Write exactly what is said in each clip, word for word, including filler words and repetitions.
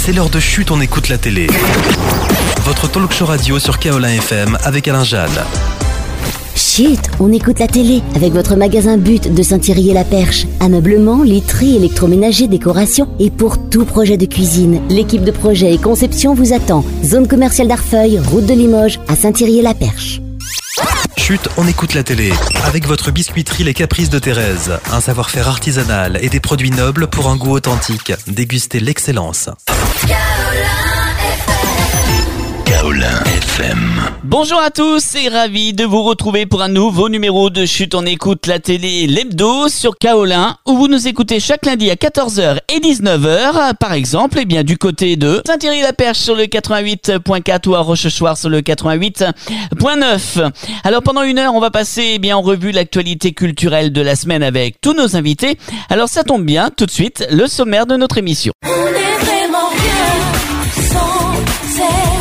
C'est l'heure de Chut, on écoute la télé. Votre talk show radio sur Kaolin F M avec Alain Jeanne. Chut, on écoute la télé avec votre magasin But de Saint-Thierry-et-la-Perche. Ameublement, literie, électroménager, décoration et pour tout projet de cuisine. L'équipe de projet et conception vous attend. Zone commerciale d'Arfeuil, route de Limoges, à Saint-Thierry-et-la-Perche. Chut, on écoute la télé avec votre biscuiterie Les Caprices de Thérèse. Un savoir-faire artisanal et des produits nobles pour un goût authentique. Dégustez l'excellence. Kaolin F M. Bonjour à tous et ravi de vous retrouver pour un nouveau numéro de Chut, on écoute la télé, l'hebdo sur Kaolin, où vous nous écoutez chaque lundi à quatorze heures et dix-neuf heures, par exemple, eh bien, du côté de Saint-Thierry-la-Perche sur le quatre-vingt-huit point quatre ou à Rochechouart sur le quatre-vingt-huit point neuf. Alors pendant une heure, on va passer eh bien, en revue l'actualité culturelle de la semaine avec tous nos invités. Alors ça tombe bien, tout de suite, le sommaire de notre émission. On est vraiment bien sans elle.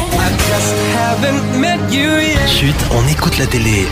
Chut, on écoute la télé.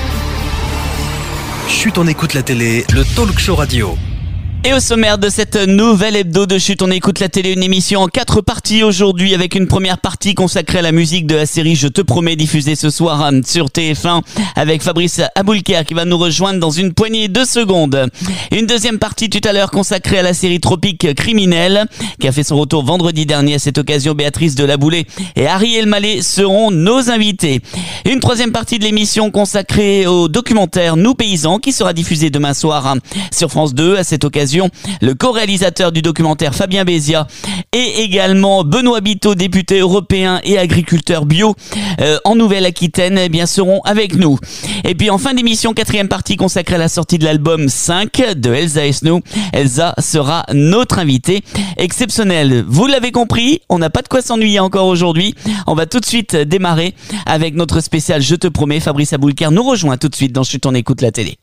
Chut, on écoute la télé, le talk show radio. Et au sommaire de cette nouvelle hebdo de Chut, on écoute la télé, une émission en quatre parties aujourd'hui avec une première partie consacrée à la musique de la série Je te promets, diffusée ce soir sur T F un avec Fabrice Aboulker qui va nous rejoindre dans une poignée de secondes. Une deuxième partie tout à l'heure consacrée à la série Tropique Criminel qui a fait son retour vendredi dernier. À cette occasion, Béatrice Delaboulé et Harry Elmaleh seront nos invités. Une troisième partie de l'émission consacrée au documentaire Nous Paysans qui sera diffusé demain soir sur France deux. À cette occasion, le co-réalisateur du documentaire Fabien Béziat et également Benoît Biteau, député européen et agriculteur bio euh, en Nouvelle-Aquitaine, eh bien seront avec nous. Et puis en fin d'émission, quatrième partie consacrée à la sortie de l'album cinq de Elsa Esnou. Elsa sera notre invitée exceptionnelle. Vous l'avez compris, on n'a pas de quoi s'ennuyer encore aujourd'hui. On va tout de suite démarrer avec notre spécial Je te promets. Fabrice Aboulker nous rejoint tout de suite dans Chut, on écoute la télé.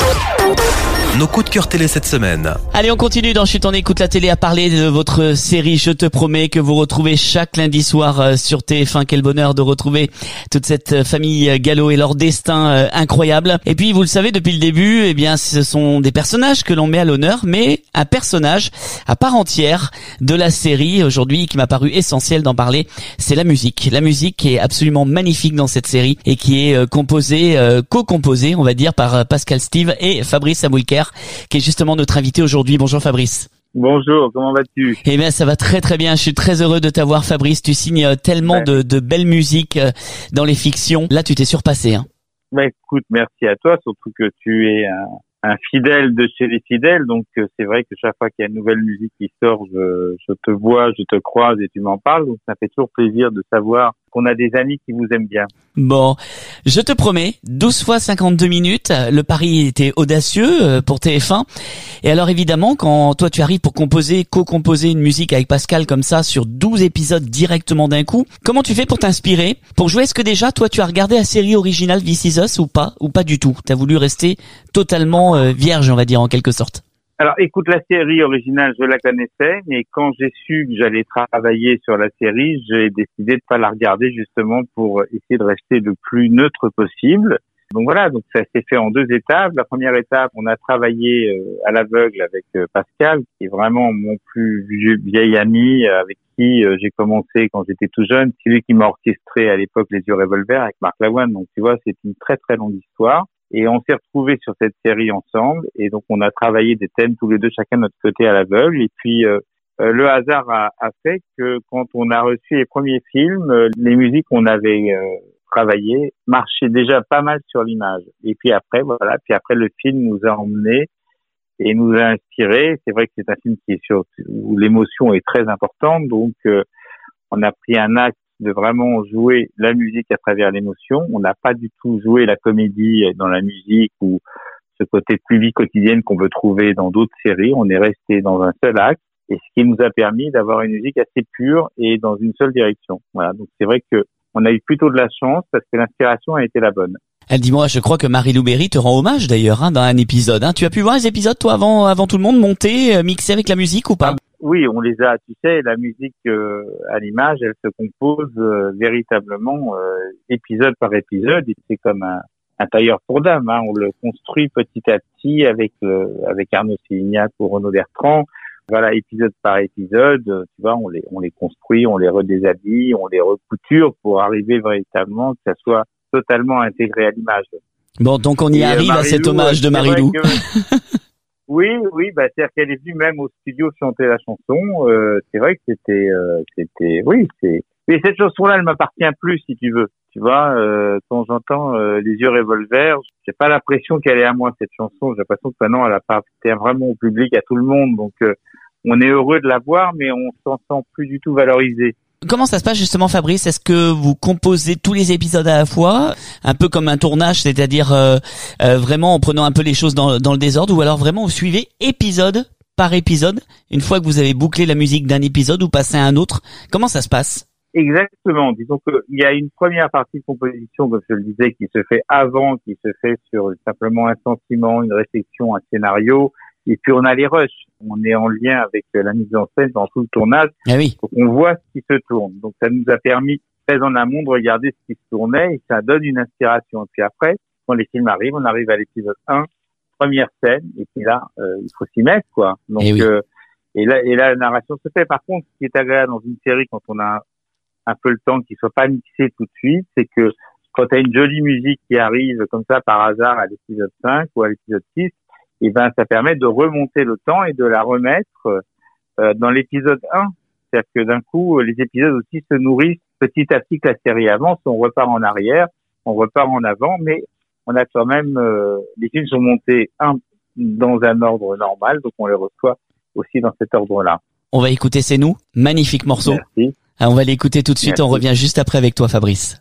Nos coups de cœur télé cette semaine. Allez, on continue dans Chut, on écoute la télé à parler de votre série Je te promets que vous retrouvez chaque lundi soir sur T F un. Quel bonheur de retrouver toute cette famille Gallo et leur destin incroyable. Et puis, vous le savez, depuis le début, eh bien, ce sont des personnages que l'on met à l'honneur, mais un personnage à part entière de la série aujourd'hui qui m'a paru essentiel d'en parler, c'est la musique. La musique qui est absolument magnifique dans cette série et qui est composée, co-composée, on va dire, par Pascal Steve et Fabrice Aboulker, qui est justement notre invité aujourd'hui. Bonjour Fabrice. Bonjour, comment vas-tu? Eh bien, ça va très très bien. Je suis très heureux de t'avoir, Fabrice. Tu signes tellement ouais. de, de belles musiques dans les fictions. Là, tu t'es surpassé. Hein. Bah, écoute, merci à toi, surtout que tu es un, un fidèle de chez les fidèles. Donc, c'est vrai que chaque fois qu'il y a une nouvelle musique qui sort, je, je te vois, je te croise et tu m'en parles. Donc, ça fait toujours plaisir de savoir qu'on a des amis qui vous aiment bien. Bon, je te promets, douze fois cinquante-deux minutes, le pari était audacieux pour T F un. Et alors évidemment, quand toi tu arrives pour composer, co-composer une musique avec Pascal comme ça sur douze épisodes directement d'un coup, comment tu fais pour t'inspirer? Pour jouer, est-ce que déjà toi tu as regardé la série originale This Is Us ou pas? Ou pas du tout? T'as voulu rester totalement euh, vierge, on va dire, en quelque sorte. Alors, écoute, la série originale, je la connaissais, mais quand j'ai su que j'allais travailler sur la série, j'ai décidé de pas la regarder justement pour essayer de rester le plus neutre possible. Donc voilà, donc ça s'est fait en deux étapes. La première étape, on a travaillé euh, à l'aveugle avec euh, Pascal, qui est vraiment mon plus vieux, vieil ami, euh, avec qui euh, j'ai commencé quand j'étais tout jeune. C'est lui qui m'a orchestré à l'époque Les Yeux Revolver avec Marc Lavoine. Donc tu vois, c'est une très très longue histoire. Et on s'est retrouvés sur cette série ensemble, et donc on a travaillé des thèmes tous les deux, chacun de notre côté à l'aveugle. Et puis euh, euh, le hasard a, a fait que quand on a reçu les premiers films, euh, les musiques qu'on avait euh, travaillées marchaient déjà pas mal sur l'image. Et puis après, voilà, puis après le film nous a emmenés et nous a inspirés. C'est vrai que c'est un film qui est sur où l'émotion est très importante, donc euh, on a pris un acte de vraiment jouer la musique à travers l'émotion. On n'a pas du tout joué la comédie dans la musique ou ce côté plus vie quotidienne qu'on peut trouver dans d'autres séries. On est resté dans un seul acte, et ce qui nous a permis d'avoir une musique assez pure et dans une seule direction. Voilà. Donc c'est vrai que on a eu plutôt de la chance parce que l'inspiration a été la bonne. Elle dis-moi, je crois que Marie-Lou Berry te rend hommage d'ailleurs hein, dans un épisode. Hein. Tu as pu voir les épisodes toi avant, avant tout le monde monter, euh, mixer avec la musique ou pas? Oui, on les a, tu sais, la musique euh, à l'image, elle se compose euh, véritablement euh, épisode par épisode. Et c'est comme un, un tailleur pour dames, hein. On le construit petit à petit avec le, avec Arnaud Sélignac ou Renaud Bertrand. voilà, épisode par épisode, tu vois, on les, on les construit, on les redéshabille, on les recouture pour arriver véritablement que ça soit totalement intégré à l'image. Bon, donc on y Et arrive Marie-Lou, à cet hommage de Marie-Lou. que... oui, oui, bah c'est-à-dire qu'elle est venue même au studio chanter la chanson. Euh, c'est vrai que c'était, euh, c'était, oui, c'est. Mais cette chanson-là, elle m'appartient plus, si tu veux. Tu vois, euh, quand j'entends euh, Les yeux revolver, j'ai pas l'impression qu'elle est à moi cette chanson. J'ai l'impression que maintenant elle appartient vraiment au public, à tout le monde. Donc euh, on est heureux de la voir, mais on s'en sent plus du tout valorisé. Comment ça se passe justement, Fabrice? Est-ce que vous composez tous les épisodes à la fois, un peu comme un tournage, c'est-à-dire euh, euh, vraiment en prenant un peu les choses dans, dans le désordre, ou alors vraiment vous suivez épisode par épisode, une fois que vous avez bouclé la musique d'un épisode ou passez à un autre? Comment ça se passe? Exactement. Disons qu'il y a une première partie de composition, comme je le disais, qui se fait avant, qui se fait sur simplement un sentiment, une réflexion, un scénario. Et puis on a les rushs. On est en lien avec la mise en scène dans tout le tournage. Ah oui. Donc on voit ce qui se tourne. Donc ça nous a permis, très en amont, de regarder ce qui se tournait et ça donne une inspiration. Et puis après, quand les films arrivent, on arrive à l'épisode un, première scène, et puis là, euh, il faut s'y mettre, quoi. Donc et, oui. euh, et là, et là, la narration se fait. Par contre, ce qui est agréable dans une série quand on a un peu le temps qu'il soit pas mixé tout de suite, c'est que quand tu as une jolie musique qui arrive comme ça par hasard à l'épisode cinq ou à l'épisode six, et ben ça permet de remonter le temps et de la remettre euh, dans l'épisode un. C'est-à-dire que d'un coup, les épisodes aussi se nourrissent petit à petit que la série avance, on repart en arrière, on repart en avant, mais on a quand même euh, les films sont montés un dans un ordre normal, donc on les reçoit aussi dans cet ordre-là. On va écouter C'est nous, magnifique morceau. Merci. On va l'écouter tout de suite. Merci. On revient juste après avec toi, Fabrice.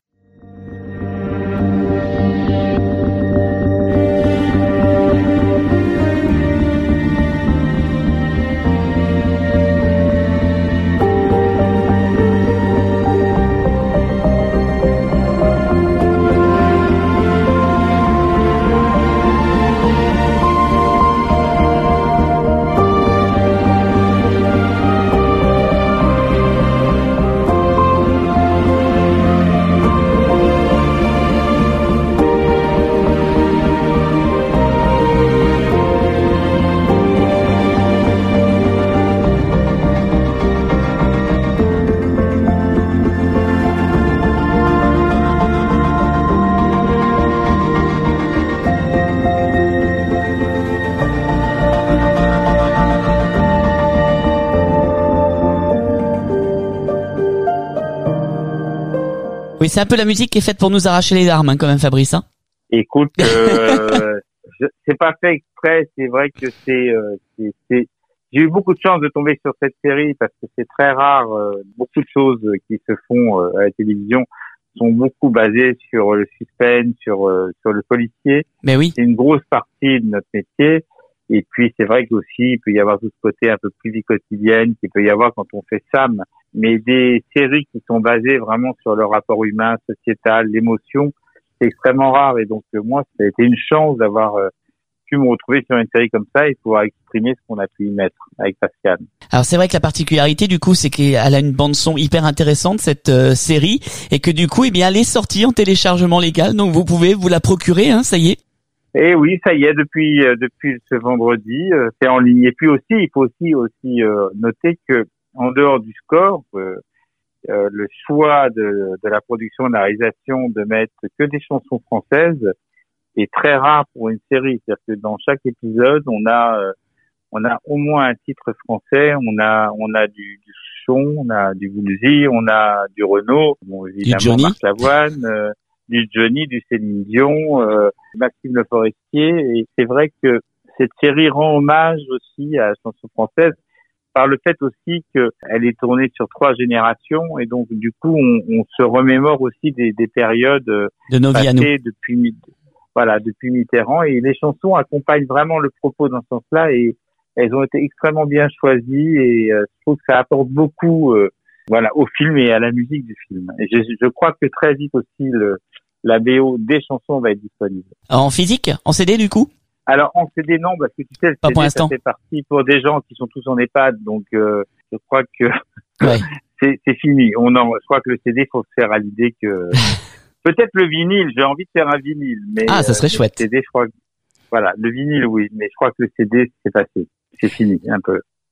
Oui, c'est un peu la musique qui est faite pour nous arracher les larmes, hein, quand même, Fabrice. Hein. Écoute, euh, je, c'est pas fait exprès. C'est vrai que c'est, euh, c'est, c'est. J'ai eu beaucoup de chance de tomber sur cette série parce que c'est très rare. Euh, beaucoup de choses qui se font euh, à la télévision sont beaucoup basées sur le suspense, sur euh, sur le policier. Mais oui. C'est une grosse partie de notre métier. Et puis c'est vrai qu'aussi il peut y avoir tout ce côté un peu plus vie quotidienne qu'il peut y avoir quand on fait Sam. Mais des séries qui sont basées vraiment sur le rapport humain, sociétal, l'émotion, c'est extrêmement rare. Et donc euh, moi, ça a été une chance d'avoir euh, pu me retrouver sur une série comme ça et pouvoir exprimer ce qu'on a pu y mettre avec Pascal. Alors c'est vrai que la particularité du coup, c'est qu'elle a une bande son hyper intéressante, cette euh, série, et que du coup, eh bien, elle est sortie en téléchargement légal, donc vous pouvez vous la procurer, hein, ça y est. Et oui, ça y est, depuis euh, depuis ce vendredi, euh, c'est en ligne. Et puis aussi, il faut aussi aussi euh, noter que en dehors du score, euh, euh, le choix de, de la production et de la réalisation de mettre que des chansons françaises est très rare pour une série. C'est-à-dire que dans chaque épisode, on a euh, on a au moins un titre français, on a on a du, du Chon, on a du Woolsey, on a du Renaud, bon évidemment Marc Lavoine, euh, du Johnny, du Céline Dion, euh, Maxime Le Forestier. Et c'est vrai que cette série rend hommage aussi à la chanson française par le fait aussi qu'elle est tournée sur trois générations et donc du coup on, on se remémore aussi des, des périodes de nos vies à nous. depuis voilà depuis Mitterrand, et les chansons accompagnent vraiment le propos dans ce sens-là et elles ont été extrêmement bien choisies et euh, je trouve que ça apporte beaucoup euh, voilà au film et à la musique du film. Et je, je crois que très vite aussi le, la B O des chansons va être disponible. En physique, en C D du coup? Alors en C D non, parce que tu sais, le Pas C D pour ça l'instant. fait partie pour des gens qui sont tous en EHPAD, donc euh, je crois que ouais. c'est, c'est fini. On en, je crois que le C D, faut se faire à l'idée que peut-être le vinyle. J'ai envie de faire un vinyle, mais ah, ça serait euh, chouette. Le C D, je crois que voilà, le vinyle, oui, mais je crois que le C D, c'est passé, c'est fini un peu.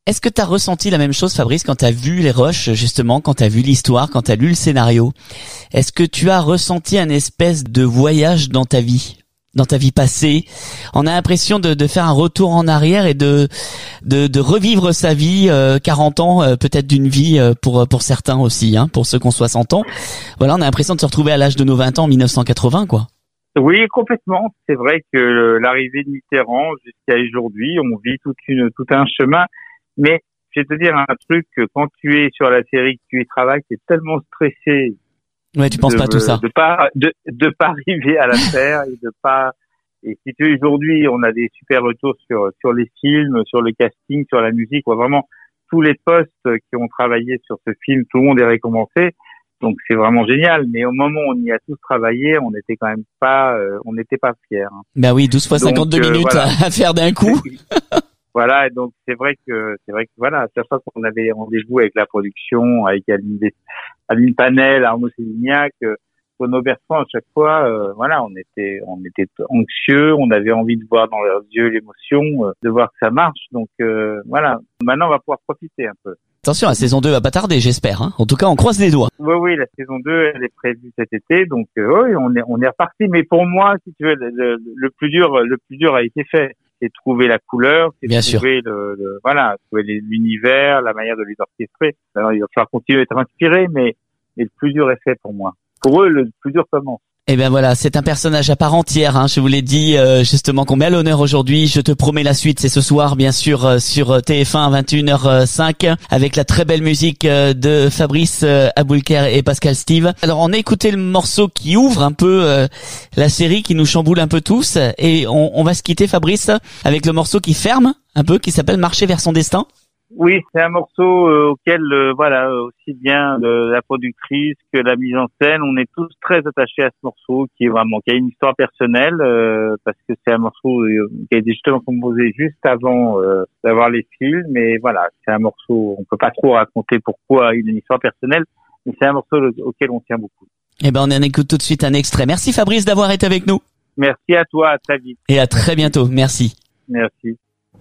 Est-ce que tu as ressenti la même chose, Fabrice, quand tu as vu les rushs, justement, quand tu as vu l'histoire, quand tu as lu le scénario? Est-ce que tu as ressenti un espèce de voyage dans ta vie, dans ta vie passée? On a l'impression de, de faire un retour en arrière et de de, de revivre sa vie, euh, quarante ans, euh, peut-être d'une vie euh, pour pour certains aussi, hein, pour ceux qui ont soixante ans. Voilà, on a l'impression de se retrouver à l'âge de nos vingt ans en mille neuf cent quatre-vingts, quoi. Oui, complètement. C'est vrai que l'arrivée de Mitterrand jusqu'à aujourd'hui, on vit toute une tout un chemin. Mais je vais te dire un truc, que quand tu es sur la série, que tu y travailles, tu es tellement stressé. Ouais, tu penses de, pas à tout ça. De pas, de, de pas arriver à la faire et de pas, et si tu veux, aujourd'hui, on a des super retours sur, sur les films, sur le casting, sur la musique, quoi. Vraiment, tous les postes qui ont travaillé sur ce film, tout le monde est récompensé. Donc c'est vraiment génial. Mais au moment où on y a tous travaillé, on n'était quand même pas, euh, on n'était pas fiers. Hein. Ben oui, douze fois cinquante-deux euh, minutes voilà. à faire d'un coup. Voilà, et donc c'est vrai que c'est vrai que voilà, à chaque fois qu'on avait rendez-vous avec la production, avec Aline, Aline Panel, Arnaud Sévignac, euh, Renaud Bertrand, à chaque fois, euh, voilà, on était on était anxieux, on avait envie de voir dans leurs yeux l'émotion, euh, de voir que ça marche. Donc euh, voilà, maintenant on va pouvoir profiter un peu. Attention, la saison deux va pas tarder, j'espère. Hein. En tout cas, on croise les doigts. Oui, oui, la saison deux, elle est prévue cet été, donc euh, oui, on est on est reparti. Mais pour moi, si tu veux, le, le, le plus dur, le plus dur a été fait. C'est trouver la couleur, c'est Bien trouver sûr. le, le voilà, trouver l'univers, la manière de les orchestrer. Alors, il va falloir continuer à être inspiré, mais, mais le plus dur est fait pour moi. Pour eux, le plus dur commence. Eh ben voilà, c'est un personnage à part entière. Hein. Je vous l'ai dit euh, justement qu'on met à l'honneur aujourd'hui. Je te promets la suite, c'est ce soir bien sûr euh, sur T F un à vingt et une heures cinq avec la très belle musique euh, de Fabrice euh, Aboulker et Pascal Steve. Alors on a écouté le morceau qui ouvre un peu euh, la série, qui nous chamboule un peu tous, et on, on va se quitter, Fabrice, avec le morceau qui ferme un peu, qui s'appelle Marcher vers son destin. Oui, c'est un morceau euh, auquel, euh, voilà, aussi bien euh, la productrice que la mise en scène, on est tous très attachés à ce morceau qui est vraiment, qui a une histoire personnelle, euh, parce que c'est un morceau euh, qui a été justement composé juste avant euh, d'avoir les films. Mais voilà, c'est un morceau, on peut pas trop raconter pourquoi il a une histoire personnelle, mais c'est un morceau auquel on tient beaucoup. Eh ben on en écoute tout de suite un extrait. Merci Fabrice d'avoir été avec nous. Merci à toi, à très vite. Et à très bientôt. Merci. Merci.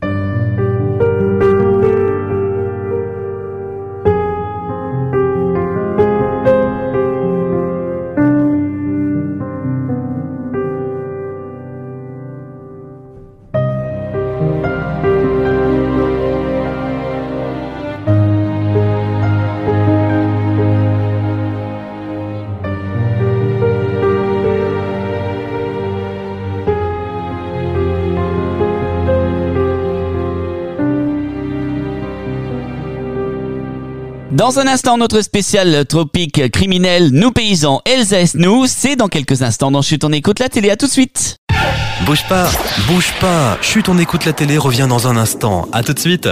Dans un instant, notre spécial tropique criminel, nous paysans, Elsa est nous, c'est dans quelques instants dans Chut, on écoute la télé, à tout de suite. Bouge pas, bouge pas. Chut, on écoute la télé, revient dans un instant. À tout de suite.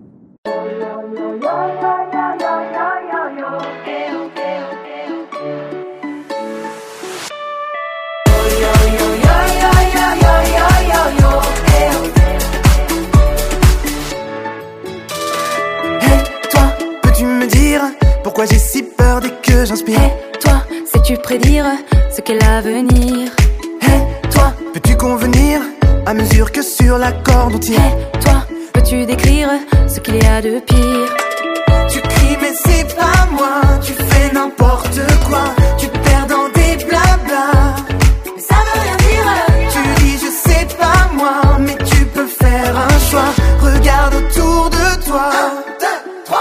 Pourquoi j'ai si peur dès que j'inspire? Hey, toi, sais-tu prédire ce qu'est l'avenir? Hey, toi, peux-tu convenir à mesure que sur la corde on tire? Hey, toi, peux-tu décrire ce qu'il y a de pire? Tu cries mais c'est pas moi, tu fais n'importe quoi, tu te perds dans des blabla, mais ça veut rien dire. Tu dis je sais pas moi, mais tu peux faire un choix, regarde autour de toi. Un, deux, trois,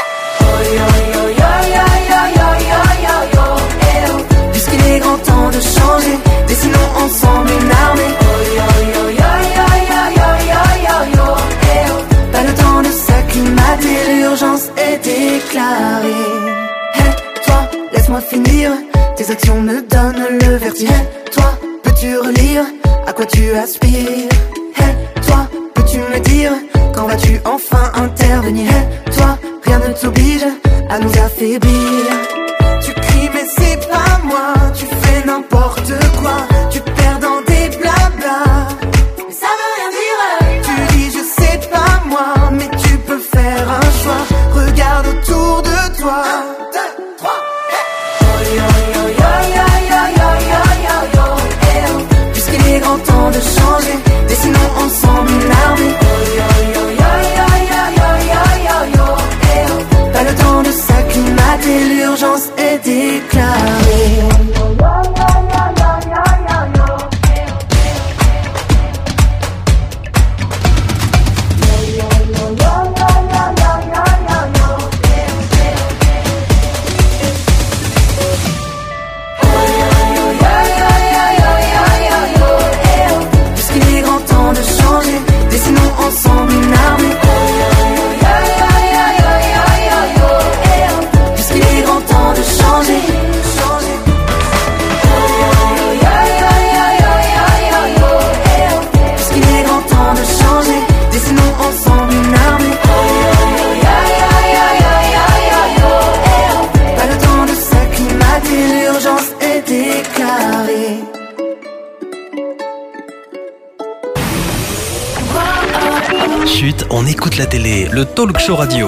puisqu'il est grand temps de changer, dessinons ensemble une armée. Pas le temps de s'acclimater, l'urgence est déclarée. Hey, toi, laisse-moi finir, tes actions me donnent le vertige. Hey, toi, peux-tu relire à quoi tu aspires? Hey, toi, peux-tu me dire quand vas-tu enfin intervenir? Hey, toi, rien ne t'oblige à nous affaiblir. Tu cries mais c'est pas moi, tu fais n'importe quoi, tu te perds dans des blabla, mais ça veut rien dire. Tu dis je sais pas moi, mais tu peux faire un choix, regarde autour de toi. Un, deux, trois, puisqu'il est grand temps de changer, dessinons ensemble une armée. Chut, on écoute la télé, le talk show radio.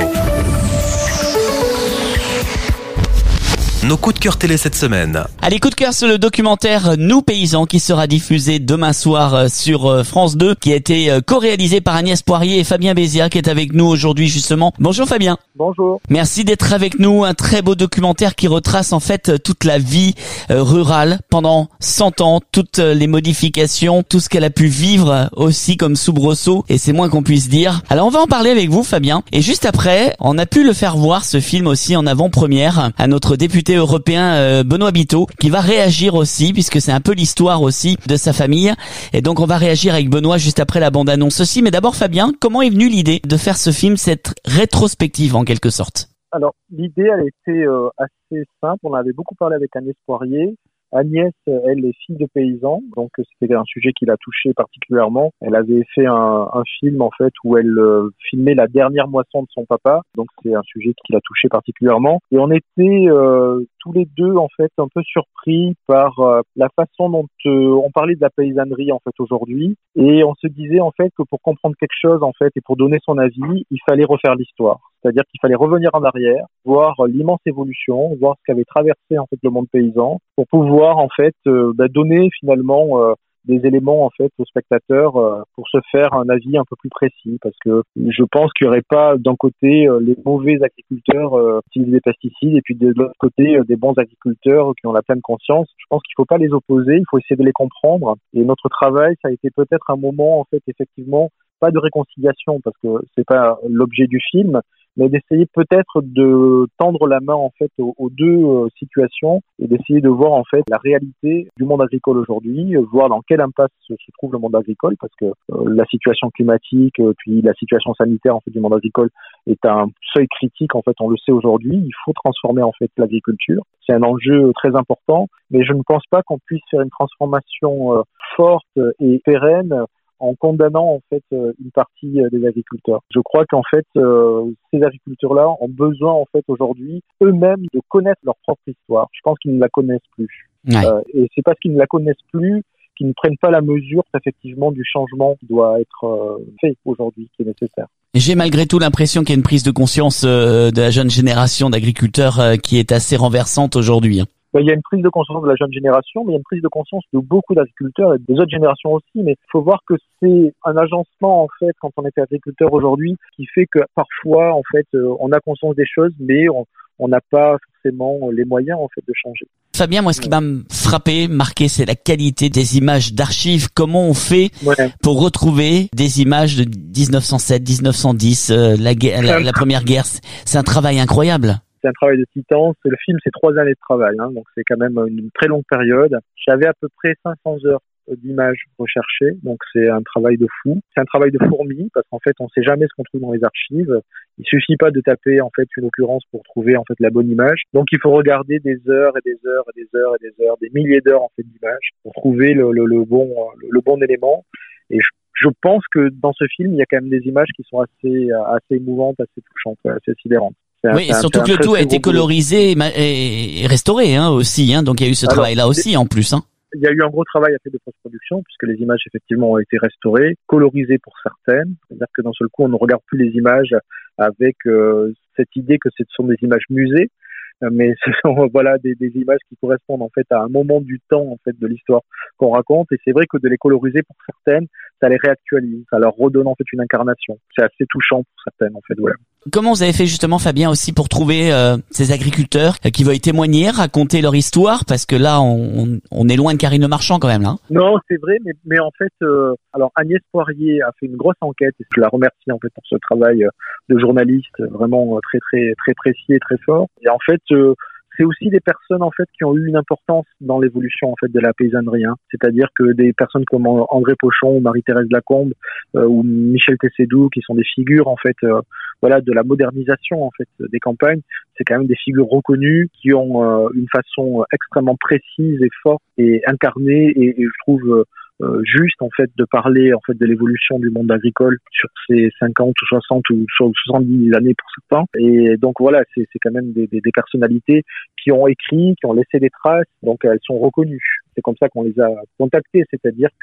Nos coups de cœur télé cette semaine. Allez, coup de cœur sur le documentaire Nous paysans qui sera diffusé demain soir sur France deux, qui a été co-réalisé par Agnès Poirier et Fabien Béziat qui est avec nous aujourd'hui justement. Bonjour Fabien. Bonjour. Merci d'être avec nous. Un très beau documentaire qui retrace en fait toute la vie rurale pendant cent ans, toutes les modifications, tout ce qu'elle a pu vivre aussi comme soubresaut, et c'est moins qu'on puisse dire. Alors on va en parler avec vous Fabien. Et juste après, on a pu le faire voir ce film aussi en avant-première à notre député européen euh, Benoît Biteau, qui va réagir aussi puisque c'est un peu l'histoire aussi de sa famille, et donc on va réagir avec Benoît juste après la bande-annonce aussi. Mais d'abord Fabien, comment est venue l'idée de faire ce film, cette rétrospective en quelque sorte? Alors l'idée elle était euh, assez simple, on avait beaucoup parlé avec Agnès Poirier. Agnès, elle est fille de paysan, donc c'était un sujet qui l'a touchée particulièrement. Elle avait fait un, un film en fait où elle euh, filmait la dernière moisson de son papa, donc c'est un sujet qui l'a touchée particulièrement. Et on était euh, tous les deux en fait un peu surpris par euh, la façon dont euh, on parlait de la paysannerie en fait aujourd'hui, et on se disait en fait que pour comprendre quelque chose en fait et pour donner son avis, il fallait refaire l'histoire. C'est-à-dire qu'il fallait revenir en arrière, voir l'immense évolution, voir ce qu'avait traversé en fait le monde paysan, pour pouvoir en fait euh, bah, donner finalement euh, des éléments en fait aux spectateurs euh, pour se faire un avis un peu plus précis. Parce que je pense qu'il n'y aurait pas d'un côté euh, les mauvais agriculteurs euh, qui utilisent des pesticides et puis de l'autre côté euh, des bons agriculteurs qui ont la pleine conscience. Je pense qu'il ne faut pas les opposer, il faut essayer de les comprendre. Et notre travail, ça a été peut-être un moment en fait effectivement pas de réconciliation parce que c'est pas l'objet du film, mais d'essayer peut-être de tendre la main en fait aux, aux deux euh, situations et d'essayer de voir en fait la réalité du monde agricole aujourd'hui, voir dans quelle impasse se, se trouve le monde agricole, parce que euh, la situation climatique euh, puis la situation sanitaire en fait du monde agricole est un seuil critique en fait, on le sait aujourd'hui. Il faut transformer en fait l'agriculture, c'est un enjeu très important, mais je ne pense pas qu'on puisse faire une transformation euh, forte et pérenne en condamnant en fait une partie des agriculteurs. Je crois qu'en fait euh, ces agriculteurs-là ont besoin en fait aujourd'hui eux-mêmes de connaître leur propre histoire. Je pense qu'ils ne la connaissent plus. Ouais. Euh, et c'est parce qu'ils ne la connaissent plus qu'ils ne prennent pas la mesure effectivement du changement qui doit être euh, fait aujourd'hui, qui est nécessaire. J'ai malgré tout l'impression qu'il y a une prise de conscience euh, de la jeune génération d'agriculteurs euh, qui est assez renversante aujourd'hui. Il y a une prise de conscience de la jeune génération, mais il y a une prise de conscience de beaucoup d'agriculteurs et des autres générations aussi. Mais il faut voir que c'est un agencement, en fait, quand on est agriculteur aujourd'hui, qui fait que parfois, en fait, on a conscience des choses, mais on on n'a pas forcément les moyens, en fait, de changer. Fabien, moi, ce qui m'a frappé, marqué, c'est la qualité des images d'archives. Comment on fait ouais. pour retrouver des images de dix-neuf cent sept, dix-neuf cent dix, euh, la, la, la première guerre? C'est un travail incroyable. C'est un travail de titan. Le film, c'est trois années de travail, hein, donc c'est quand même une très longue période. J'avais à peu près cinq cents heures d'images recherchées, donc c'est un travail de fou. C'est un travail de fourmi, parce qu'en fait, on ne sait jamais ce qu'on trouve dans les archives. Il suffit pas de taper en fait une occurrence pour trouver en fait la bonne image. Donc il faut regarder des heures et des heures et des heures et des heures, des milliers d'heures en fait d'images pour trouver le, le, le bon le, le bon élément. Et je, je pense que dans ce film, il y a quand même des images qui sont assez assez émouvantes, assez touchantes, assez sidérantes. Un, oui, et surtout que le tout a été colorisé et, et restauré hein, aussi, hein, donc il y a eu ce travail-là aussi en plus. Hein. Il y a eu un gros travail à faire de post-production puisque les images effectivement ont été restaurées, colorisées pour certaines, c'est-à-dire que d'un seul coup on ne regarde plus les images avec euh, cette idée que ce sont des images musées, mais ce sont voilà des, des images qui correspondent en fait à un moment du temps en fait de l'histoire qu'on raconte, et c'est vrai que de les coloriser pour certaines, ça les réactualise, ça leur redonne en fait une incarnation. C'est assez touchant pour certaines en fait. Voilà. Comment vous avez fait justement, Fabien, aussi pour trouver euh, ces agriculteurs euh, qui veulent témoigner, raconter leur histoire, parce que là, on, on est loin de Karine Le Marchand quand même, là. Non, c'est vrai, mais, mais en fait, euh, alors Agnès Poirier a fait une grosse enquête, et je la remercie en fait pour ce travail de journaliste vraiment très très très précis et très fort. Et en fait, euh, c'est aussi des personnes en fait qui ont eu une importance dans l'évolution en fait de la paysannerie, hein. C'est-à-dire que des personnes comme André Pochon ou Marie-Thérèse Lacombe euh, ou Michel Tessédou, qui sont des figures en fait euh, voilà de la modernisation en fait des campagnes, c'est quand même des figures reconnues qui ont euh, une façon extrêmement précise et forte et incarnée et, et je trouve euh, Euh, juste en fait de parler en fait de l'évolution du monde agricole sur ces cinquante ou soixante ou soixante-dix années pour certains. Et donc voilà, c'est c'est quand même des, des, des personnalités qui ont écrit, qui ont laissé des traces, donc elles sont reconnues. C'est comme ça qu'on les a contactées, c'est-à-dire que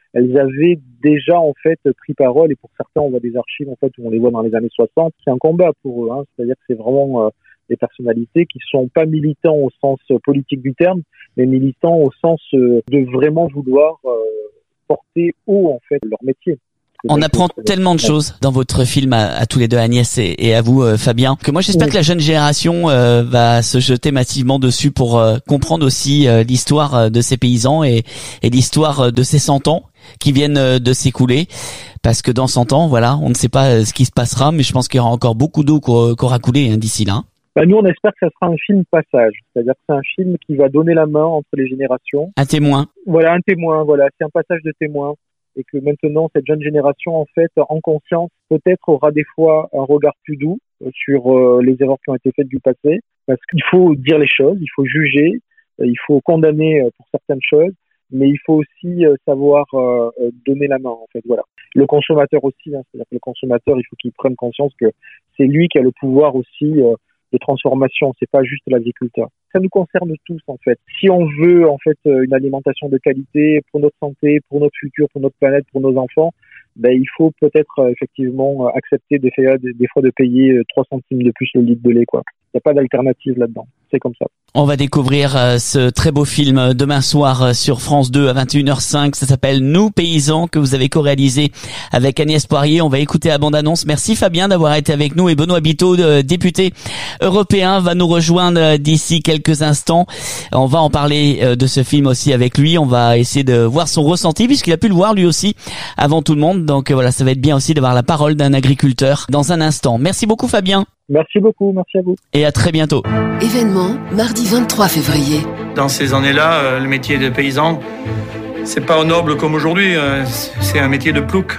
elles avaient déjà en fait pris parole, et pour certains on voit des archives en fait où on les voit dans les années soixante. C'est un combat pour eux, hein. C'est-à-dire que c'est vraiment euh, des personnalités qui sont pas militants au sens euh, politique du terme, mais militants au sens euh, de vraiment vouloir euh, porter haut en fait leur métier. On apprend tellement de choses dans votre film à, à tous les deux, Agnès et, et à vous, euh, Fabien, que moi j'espère oui. que la jeune génération euh, va se jeter massivement dessus pour euh, comprendre aussi euh, l'histoire de ces paysans et, et l'histoire de ces cent ans qui viennent euh, de s'écouler. Parce que dans cent ans, voilà, on ne sait pas euh, ce qui se passera, mais je pense qu'il y aura encore beaucoup d'eau qui aura coulé hein, d'ici là. Bah nous, on espère que ça sera un film passage, c'est-à-dire que c'est un film qui va donner la main entre les générations. Un témoin. Voilà, un témoin. Voilà, c'est un passage de témoin. Et que maintenant, cette jeune génération, en fait, en conscience, peut-être aura des fois un regard plus doux sur euh, les erreurs qui ont été faites du passé. Parce qu'il faut dire les choses, il faut juger, euh, il faut condamner euh, pour certaines choses, mais il faut aussi euh, savoir euh, donner la main, en fait. Voilà. Le consommateur aussi, hein, c'est-à-dire que le consommateur, il faut qu'il prenne conscience que c'est lui qui a le pouvoir aussi euh, de transformation, c'est pas juste l'agriculteur. Ça nous concerne tous en fait. Si on veut en fait une alimentation de qualité pour notre santé, pour notre futur, pour notre planète, pour nos enfants, ben il faut peut-être euh, effectivement accepter des fois, des fois de payer trois centimes de plus le litre de lait quoi. Il n'y a pas d'alternative là-dedans. C'est comme ça. On va découvrir euh, ce très beau film demain soir euh, sur France deux à vingt et une heures cinq. Ça s'appelle Nous paysans, que vous avez co-réalisé avec Agnès Poirier. On va écouter la bande-annonce. Merci Fabien d'avoir été avec nous, et Benoît Biteau, euh, député européen, va nous rejoindre euh, d'ici quelques instants. On va en parler euh, de ce film aussi avec lui. On va essayer de voir son ressenti puisqu'il a pu le voir lui aussi avant tout le monde. Donc euh, voilà, ça va être bien aussi d'avoir la parole d'un agriculteur dans un instant. Merci beaucoup Fabien. Merci beaucoup, merci à vous. Et à très bientôt. Événement, mardi vingt-trois février. Dans ces années-là, euh, le métier de paysan, c'est pas noble comme aujourd'hui, euh, c'est un métier de plouc.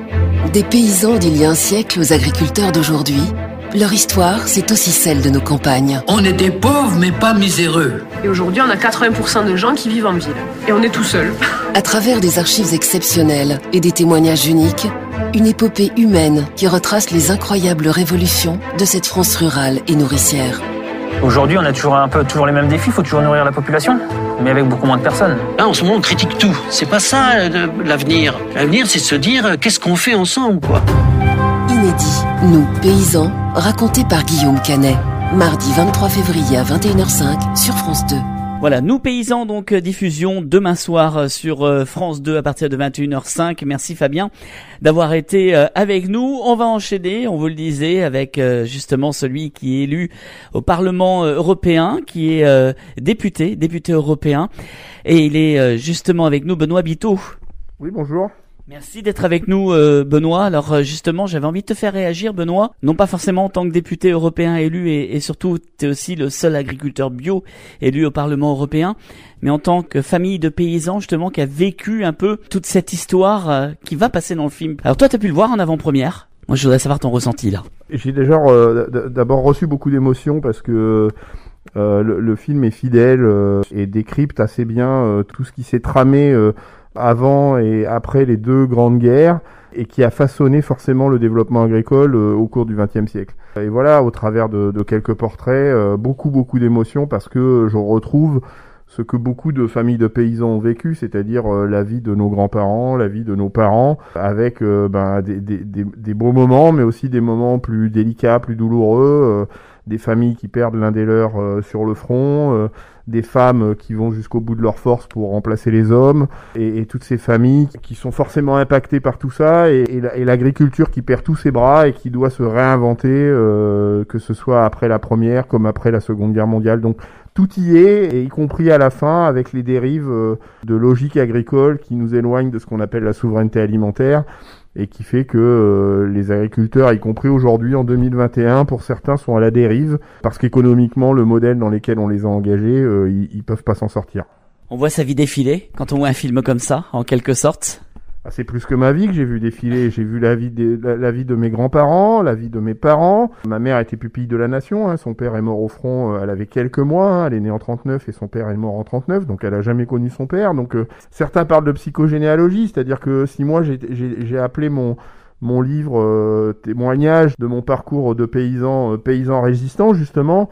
Des paysans d'il y a un siècle aux agriculteurs d'aujourd'hui, leur histoire, c'est aussi celle de nos campagnes. On était pauvres, mais pas miséreux. Et aujourd'hui, on a quatre-vingts pour cent de gens qui vivent en ville. Et on est tout seul. À travers des archives exceptionnelles et des témoignages uniques, une épopée humaine qui retrace les incroyables révolutions de cette France rurale et nourricière. Aujourd'hui, on a toujours un peu toujours les mêmes défis, il faut toujours nourrir la population, mais avec beaucoup moins de personnes. Là, en ce moment, on critique tout. C'est pas ça l'avenir. L'avenir, c'est de se dire qu'est-ce qu'on fait ensemble, quoi. Inédit, Nous, paysans, raconté par Guillaume Canet. Mardi vingt-trois février à vingt et une heures cinq sur France deux. Voilà, Nous paysans, donc diffusion demain soir sur France deux à partir de vingt et une heures cinq. Merci Fabien d'avoir été avec nous. On va enchaîner, on vous le disait, avec justement celui qui est élu au Parlement européen, qui est député, député européen. Et il est justement avec nous, Benoît Biteau. Oui, bonjour. Merci d'être avec nous, euh, Benoît. Alors justement, j'avais envie de te faire réagir, Benoît. Non pas forcément en tant que député européen élu, et, et surtout, tu es aussi le seul agriculteur bio élu au Parlement européen, mais en tant que famille de paysans, justement, qui a vécu un peu toute cette histoire euh, qui va passer dans le film. Alors toi, tu as pu le voir en avant-première. Moi, je voudrais savoir ton ressenti, là. J'ai déjà euh, d'abord reçu beaucoup d'émotions parce que euh, le, le film est fidèle euh, et décrypte assez bien euh, tout ce qui s'est tramé euh, avant et après les deux grandes guerres, et qui a façonné forcément le développement agricole euh, au cours du vingtième siècle. Et voilà, au travers de, de quelques portraits, euh, beaucoup beaucoup d'émotions, parce que je retrouve ce que beaucoup de familles de paysans ont vécu, c'est-à-dire euh, la vie de nos grands-parents, la vie de nos parents, avec euh, ben, des, des, des, des beaux moments, mais aussi des moments plus délicats, plus douloureux, euh, des familles qui perdent l'un des leurs euh, sur le front, euh, des femmes qui vont jusqu'au bout de leur force pour remplacer les hommes, et, et toutes ces familles qui sont forcément impactées par tout ça, et, et l'agriculture qui perd tous ses bras et qui doit se réinventer, euh, que ce soit après la première comme après la seconde guerre mondiale. Donc tout y est, et y compris à la fin avec les dérives euh, de logique agricole qui nous éloignent de ce qu'on appelle la souveraineté alimentaire, et qui fait que euh, les agriculteurs, y compris aujourd'hui en deux mille vingt et un, pour certains sont à la dérive, parce qu'économiquement, le modèle dans lequel on les a engagés, euh, ils, ils peuvent pas s'en sortir. On voit sa vie défiler quand on voit un film comme ça, en quelque sorte. Ah, c'est plus que ma vie que j'ai vu défiler. J'ai vu la vie, des, la, la vie de mes grands-parents, la vie de mes parents. Ma mère était pupille de la nation, hein. Son père est mort au front, euh, elle avait quelques mois, hein. Elle est née en trente-neuf et son père est mort en trente-neuf, donc elle a jamais connu son père. Donc euh, certains parlent de psychogénéalogie, c'est-à-dire que si moi j'ai, j'ai, j'ai appelé mon mon livre euh, témoignage de mon parcours de paysan, euh, paysan résistant, justement,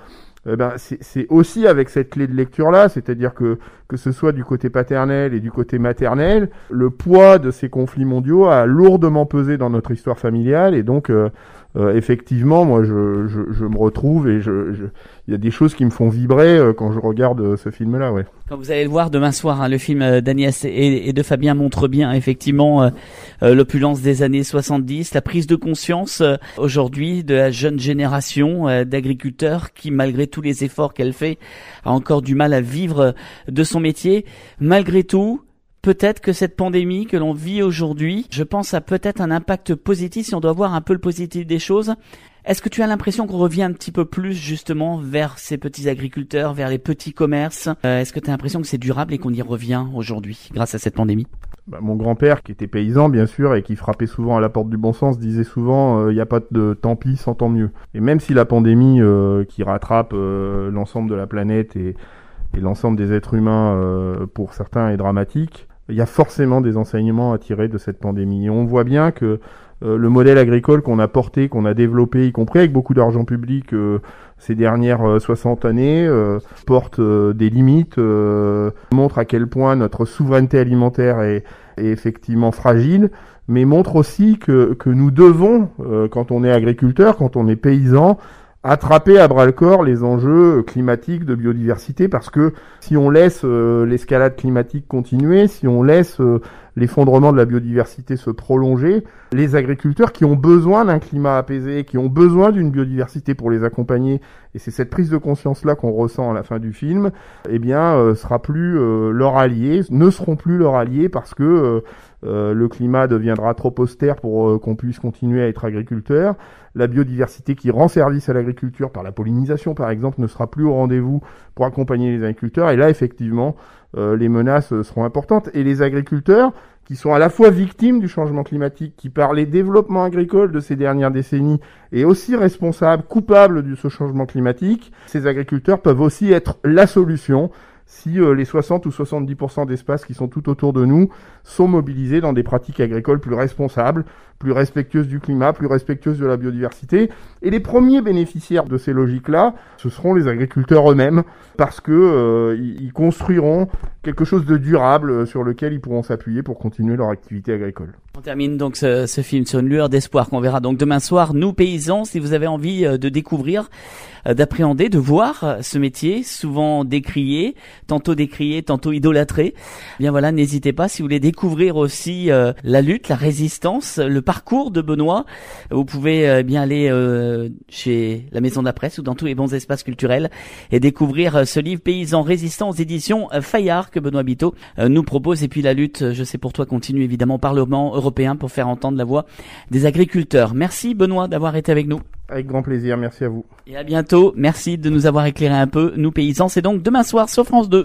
eh ben c'est, c'est aussi avec cette clé de lecture-là, c'est-à-dire que que ce soit du côté paternel et du côté maternel, le poids de ces conflits mondiaux a lourdement pesé dans notre histoire familiale et donc euh, euh, effectivement, moi je, je je me retrouve et je je il y a des choses qui me font vibrer euh, quand je regarde euh, ce film-là, ouais. Quand vous allez le voir demain soir, hein, le film d'Agnès et, et de Fabien montre bien effectivement euh, euh, l'opulence des années soixante-dix, la prise de conscience euh, aujourd'hui de la jeune génération euh, d'agriculteurs qui, malgré tous les efforts qu'elle fait, a encore du mal à vivre de son métier. Malgré tout, peut-être que cette pandémie que l'on vit aujourd'hui, je pense à peut-être un impact positif si on doit voir un peu le positif des choses. Est-ce que tu as l'impression qu'on revient un petit peu plus justement vers ces petits agriculteurs, vers les petits commerces? euh, Est-ce que tu as l'impression que c'est durable et qu'on y revient aujourd'hui grâce à cette pandémie? Bah, mon grand-père, qui était paysan bien sûr et qui frappait souvent à la porte du bon sens, disait souvent il euh, n'y a pas de tant pis sans tant mieux. Et même si la pandémie euh, qui rattrape euh, l'ensemble de la planète et, et l'ensemble des êtres humains euh, pour certains est dramatique, il y a forcément des enseignements à tirer de cette pandémie. Et on voit bien que euh, le modèle agricole qu'on a porté, qu'on a développé, y compris avec beaucoup d'argent public euh, ces dernières euh, soixante années, euh, porte euh, des limites, euh, montre à quel point notre souveraineté alimentaire est, est effectivement fragile, mais montre aussi que, que nous devons, euh, quand on est agriculteur, quand on est paysan, attraper à bras-le-corps les enjeux climatiques de biodiversité, parce que si on laisse euh, l'escalade climatique continuer, si on laisse euh, l'effondrement de la biodiversité se prolonger, les agriculteurs qui ont besoin d'un climat apaisé, qui ont besoin d'une biodiversité pour les accompagner, et c'est cette prise de conscience-là qu'on ressent à la fin du film, eh bien, euh, sera plus euh, leur allié, ne seront plus leur allié parce que euh, euh, le climat deviendra trop austère pour euh, qu'on puisse continuer à être agriculteur. La biodiversité qui rend service à l'agriculture par la pollinisation, par exemple, ne sera plus au rendez-vous pour accompagner les agriculteurs. Et là, effectivement, euh, les menaces seront importantes. Et les agriculteurs, qui sont à la fois victimes du changement climatique, qui par les développements agricoles de ces dernières décennies est aussi responsables, coupables de ce changement climatique, ces agriculteurs peuvent aussi être la solution si euh, les soixante ou soixante-dix pour cent d'espaces qui sont tout autour de nous sont mobilisés dans des pratiques agricoles plus responsables, plus respectueuses du climat, plus respectueuses de la biodiversité. Et les premiers bénéficiaires de ces logiques-là, ce seront les agriculteurs eux-mêmes, parce que euh, ils construiront quelque chose de durable sur lequel ils pourront s'appuyer pour continuer leur activité agricole. On termine donc ce, ce film sur une lueur d'espoir qu'on verra donc demain soir. Nous, paysans, si vous avez envie de découvrir, d'appréhender, de voir ce métier, souvent décrié, tantôt décrié, tantôt idolâtré, eh bien voilà, n'hésitez pas. Si vous voulez découvrir aussi euh, la lutte, la résistance, le parcours de Benoît, vous pouvez euh, bien aller euh, chez la Maison de la Presse ou dans tous les bons espaces culturels et découvrir euh, ce livre Paysans résistants aux éditions euh, Fayard que Benoît Biteau euh, nous propose. Et puis la lutte, je sais pour toi, continue évidemment au Parlement européen pour faire entendre la voix des agriculteurs. Merci Benoît d'avoir été avec nous. Avec grand plaisir, merci à vous. Et à bientôt, merci de nous avoir éclairé un peu, nous paysans. C'est donc demain soir sur France deux.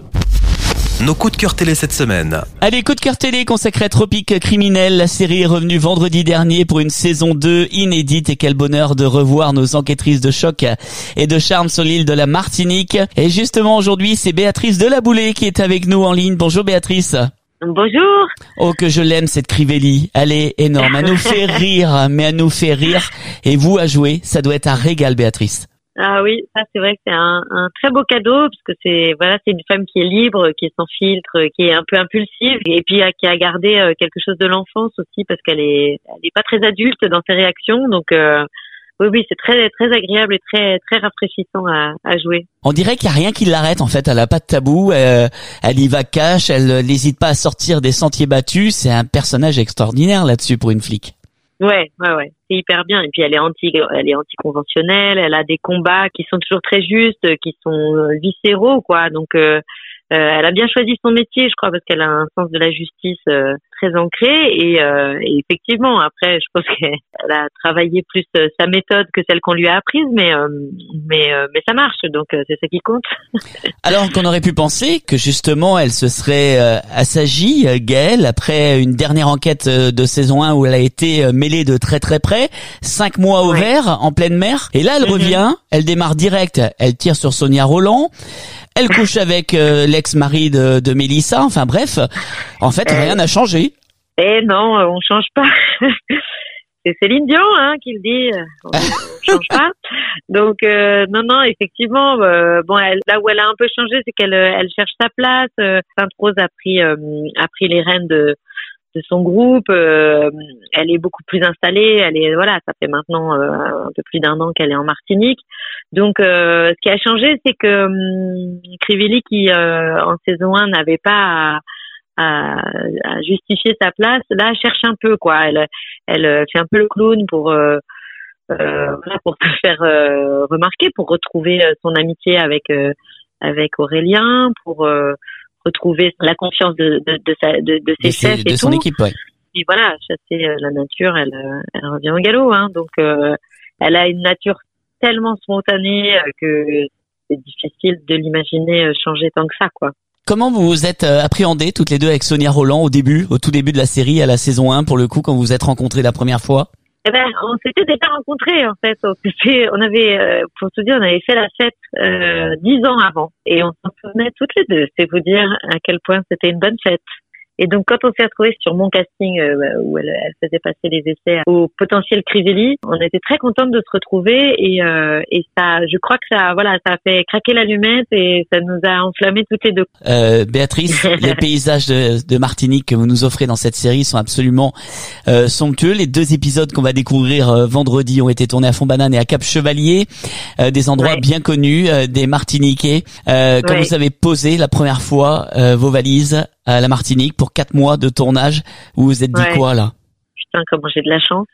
Nos coups de cœur télé cette semaine. Allez, coup de cœur télé consacré à Tropique Criminel. La série est revenue vendredi dernier pour une saison deux inédite et quel bonheur de revoir nos enquêtrices de choc et de charme sur l'île de la Martinique. Et justement aujourd'hui, c'est Béatrice Delaboulée qui est avec nous en ligne. Bonjour Béatrice. Bonjour. Oh, que je l'aime cette Crivelli. Elle est énorme. Elle nous fait rire, mais elle nous fait rire. Et vous, à jouer, ça doit être un régal, Béatrice. Ah oui, ça c'est vrai que c'est un, un très beau cadeau parce que c'est voilà, c'est une femme qui est libre, qui est sans filtre, qui est un peu impulsive et puis qui a gardé quelque chose de l'enfance aussi parce qu'elle est elle est pas très adulte dans ses réactions. Donc euh, oui oui, c'est très très agréable et très très rafraîchissant à, à jouer. On dirait qu'il y a rien qui l'arrête en fait. Elle a pas de tabou. Euh, elle y va cash. Elle n'hésite pas à sortir des sentiers battus. C'est un personnage extraordinaire là-dessus pour une flic. Ouais, ouais, ouais, c'est hyper bien. Et puis elle est anti, elle est anticonventionnelle. Elle a des combats qui sont toujours très justes, qui sont viscéraux, quoi. Donc, euh, euh, elle a bien choisi son métier, je crois, parce qu'elle a un sens de la justice euh, très ancré. Et, euh, et effectivement, après, je pense qu'elle a travaillé plus euh, sa méthode que celle qu'on lui a apprise, mais euh, mais euh, mais ça marche. Donc, euh, c'est ça qui compte. Alors qu'on aurait pu penser que justement, elle se serait euh, assagie, euh, Gaëlle, après une dernière enquête euh, de saison un où elle a été euh, mêlée de très très près, cinq mois au ouais. vert, en pleine mer. Et là, elle mm-hmm. revient, elle démarre direct, elle tire sur Sonia Rolland. Elle couche avec euh, l'ex-mari de, de Mélissa. Enfin bref, en fait, euh, rien n'a changé. Eh non, on change pas. c'est Céline Dion hein, qui le dit, on, on change pas. Donc euh, non non effectivement euh, bon elle, là où elle a un peu changé c'est qu'elle elle cherche sa place. Euh, Sainte Rose a pris euh, a pris les rênes de de son groupe. Euh, elle est beaucoup plus installée. Elle est voilà ça fait maintenant euh, un peu plus d'un an qu'elle est en Martinique. Donc euh, ce qui a changé c'est que hum, Crivelli qui euh, en saison un n'avait pas à, à, à justifier sa place là cherche un peu quoi. Elle elle fait un peu le clown pour euh, Euh, voilà, pour se faire euh, remarquer, pour retrouver euh, son amitié avec euh, avec Aurélien, pour euh, retrouver la confiance de de de, sa, de, de ses de chefs ses, et de son tout. équipe, ouais. Et voilà, chasser euh, la nature, elle euh, elle revient au galop, hein. Donc euh, elle a une nature tellement spontanée euh, que c'est difficile de l'imaginer euh, changer tant que ça, quoi. Comment vous vous êtes euh, appréhendées toutes les deux avec Sonia Rolland au début, au tout début de la série, à la saison un pour le coup, quand vous vous êtes rencontrées la première fois? Eh ben, on s'était déjà rencontrés en fait. On, s'était, on avait, euh, pour tout dire, on avait fait la fête euh, dix ans avant, et on s'en souvenait toutes les deux. C'est vous dire à quel point c'était une bonne fête. Et donc, quand on s'est retrouvés sur mon casting euh, où elle, elle faisait passer les essais au potentiel Crivelli, on était très contentes de se retrouver et, euh, et ça, je crois que ça, voilà, ça a fait craquer l'allumette et ça nous a enflammés toutes les deux. Euh, Béatrice, les paysages de, de Martinique que vous nous offrez dans cette série sont absolument euh, somptueux. Les deux épisodes qu'on va découvrir euh, vendredi ont été tournés à Fond-Banane et à Cap-Chevalier, euh, des endroits ouais. bien connus, euh, des Martiniquais. Euh, quand ouais. vous avez posé la première fois euh, vos valises à la Martinique pour quatre mois de tournage, vous vous êtes dit ouais. quoi là? Putain, comment j'ai de la chance.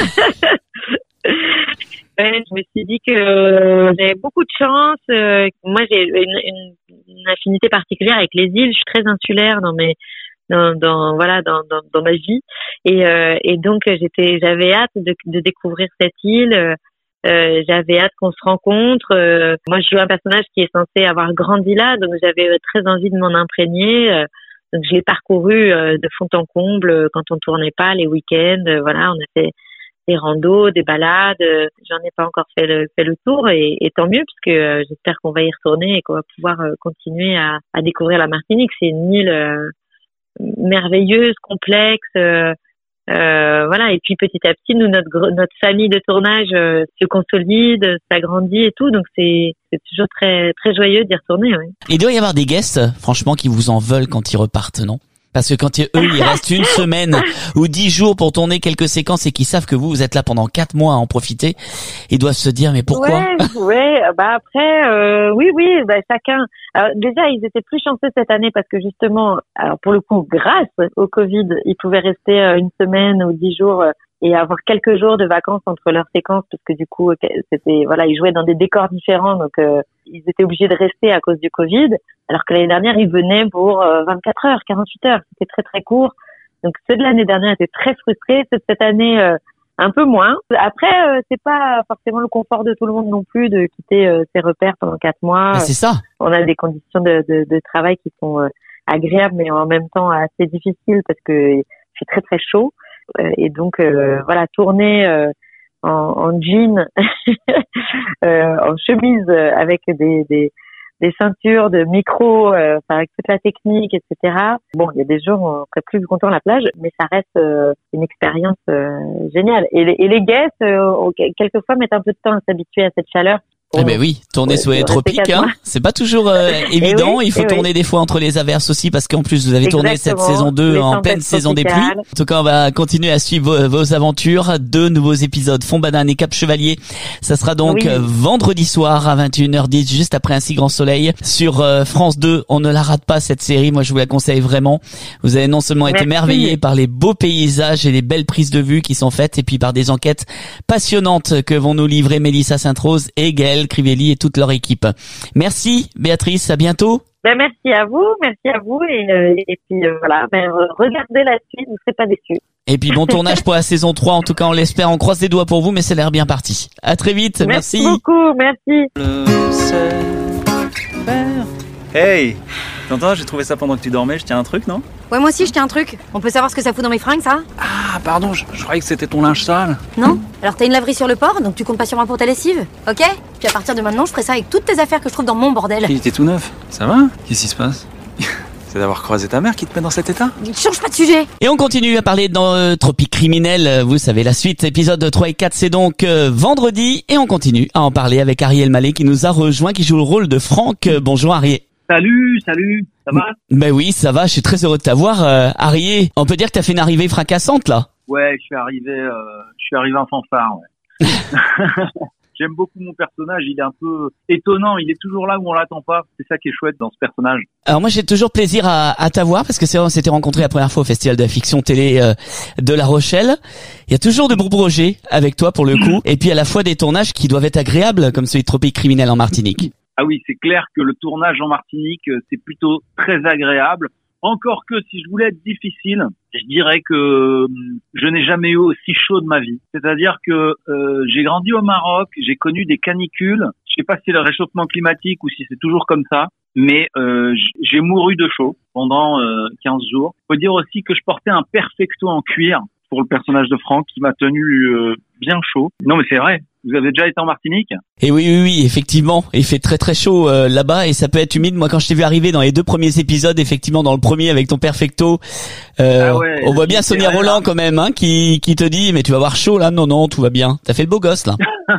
Ouais, je me suis dit que euh, j'avais beaucoup de chance. Euh, moi, j'ai une, une, une affinité particulière avec les îles. Je suis très insulaire dans mes, dans, dans voilà, dans, dans, dans ma vie. Et, euh, et donc, j'étais, j'avais hâte de, de découvrir cette île. Euh, j'avais hâte qu'on se rencontre. Euh, moi, je joue un personnage qui est censé avoir grandi là, donc j'avais très envie de m'en imprégner. Euh, donc, je l'ai parcouru euh, de fond en comble quand on tournait pas les week-ends. Euh, voilà, on a fait des randos, des balades. J'en ai pas encore fait le, fait le tour et, et tant mieux puisque euh, j'espère qu'on va y retourner et qu'on va pouvoir euh, continuer à, à découvrir la Martinique. C'est une île euh, merveilleuse, complexe, euh, euh, voilà. Et puis petit à petit, nous notre notre famille de tournage euh, se consolide, s'agrandit et tout. Donc c'est c'est toujours très très joyeux d'y retourner. Ouais. Il doit y avoir des guests, franchement, qui vous en veulent quand ils repartent, non? Parce que quand eux, ils restent une semaine ou dix jours pour tourner quelques séquences et qu'ils savent que vous, vous êtes là pendant quatre mois à en profiter, ils doivent se dire, mais pourquoi? Ouais, ouais, bah après, euh, oui, oui, bah chacun. Alors, déjà, ils étaient plus chanceux cette année parce que justement, alors pour le coup, grâce au Covid, ils pouvaient rester une semaine ou dix jours et avoir quelques jours de vacances entre leurs séquences parce que du coup, c'était, voilà, ils jouaient dans des décors différents, donc euh, ils étaient obligés de rester à cause du Covid. Alors que l'année dernière, ils venaient pour euh, vingt-quatre heures, quarante-huit heures. C'était très, très court. Donc, ceux de l'année dernière étaient très frustrés. Ceux de cette année, euh, un peu moins. Après, euh, c'est pas forcément le confort de tout le monde non plus de quitter euh, ses repères pendant quatre mois. Mais c'est ça. On a des conditions de, de, de travail qui sont euh, agréables, mais en même temps assez difficiles parce que il fait très, très chaud. Euh, et donc, euh, voilà, tourner euh, en, en jean, euh, en chemise avec des... des des ceintures de micro, euh, enfin, avec toute la technique, et cetera. Bon, il y a des jours où on serait plus content à la plage, mais ça reste euh, une expérience euh, géniale. Et les, et les guests, euh, quelquefois, mettent un peu de temps à s'habituer à cette chaleur. Eh ben oui, tourner sous les tropiques, hein. C'est pas toujours euh, évident. Oui, il faut tourner oui. des fois entre les averses aussi parce qu'en plus vous avez Exactement. tourné cette saison deux les en pleine saison des pluies. En tout cas, on va continuer à suivre vos, vos aventures. Deux nouveaux épisodes, Fond-Banane et Cap-Chevalier. Ça sera donc oui. vendredi soir à vingt et une heures dix, juste après Un si grand soleil sur euh, France deux. On ne la rate pas cette série. Moi, je vous la conseille vraiment. Vous avez non seulement Merci. été émerveillés par les beaux paysages et les belles prises de vue qui sont faites, et puis par des enquêtes passionnantes que vont nous livrer Mélissa Sainte-Rose et Gaëlle Crivelli et toute leur équipe. Merci Béatrice, à bientôt. Ben merci à vous, merci à vous et, euh, et puis euh, voilà, ben, regardez la suite, vous ne serez pas déçus. Et puis bon tournage pour la saison trois, en tout cas on l'espère, on croise les doigts pour vous, mais ça a l'air bien parti. À très vite, merci. Merci beaucoup, merci. Le sait faire. Hey, t'entends, j'ai trouvé ça pendant que tu dormais, je tiens un truc, non? Ouais, moi aussi je tiens un truc. On peut savoir ce que ça fout dans mes fringues, ça? Ah, pardon, je, je croyais que c'était ton linge sale. Non? Alors t'as une laverie sur le port, donc tu comptes pas sur moi pour ta lessive, ok? Puis à partir de maintenant, je ferai ça avec toutes tes affaires que je trouve dans mon bordel. Il était tout neuf, ça va? Qu'est-ce qui se passe? C'est d'avoir croisé ta mère qui te met dans cet état? Change pas de sujet. Et on continue à parler dans euh, Tropique Criminel. Vous savez, la suite, épisode trois et quatre, c'est donc euh, vendredi. Et on continue à en parler avec Ariel Mallet qui nous a rejoint, qui joue le rôle de Franck. Euh, bonjour Ariel. Salut, salut, ça va? Ben oui, ça va, je suis très heureux de t'avoir. Euh, Ariel, on peut dire que t'as fait une arrivée fracassante là? Ouais, je suis arrivé, euh, je suis arrivé en fanfare, ouais. J'aime beaucoup mon personnage, il est un peu étonnant, il est toujours là où on l'attend pas. C'est ça qui est chouette dans ce personnage. Alors moi j'ai toujours plaisir à, à t'avoir parce que c'est vrai, on s'était rencontrés la première fois au Festival de la Fiction Télé euh, de La Rochelle. Il y a toujours de beaux projets avec toi pour le coup, et puis à la fois des tournages qui doivent être agréables comme celui de Tropique Criminel en Martinique. Ah oui, c'est clair que le tournage en Martinique, c'est plutôt très agréable. Encore que si je voulais être difficile, je dirais que je n'ai jamais eu aussi chaud de ma vie. C'est-à-dire que euh, j'ai grandi au Maroc, j'ai connu des canicules. Je sais pas si c'est le réchauffement climatique ou si c'est toujours comme ça, mais euh, j'ai mouru de chaud pendant euh, quinze jours. Faut dire aussi que je portais un perfecto en cuir pour le personnage de Franck qui m'a tenu euh, bien chaud. Non mais c'est vrai. Vous avez déjà été en Martinique? Et oui, oui, oui, effectivement. Il fait très très chaud euh, là-bas et ça peut être humide. Moi, quand je t'ai vu arriver dans les deux premiers épisodes, effectivement, dans le premier avec ton perfecto, euh, ah ouais, on voit bien Sonia Roland hein. quand même, hein, qui qui te dit mais tu vas avoir chaud là. Non, non, tout va bien. T'as fait le beau gosse là.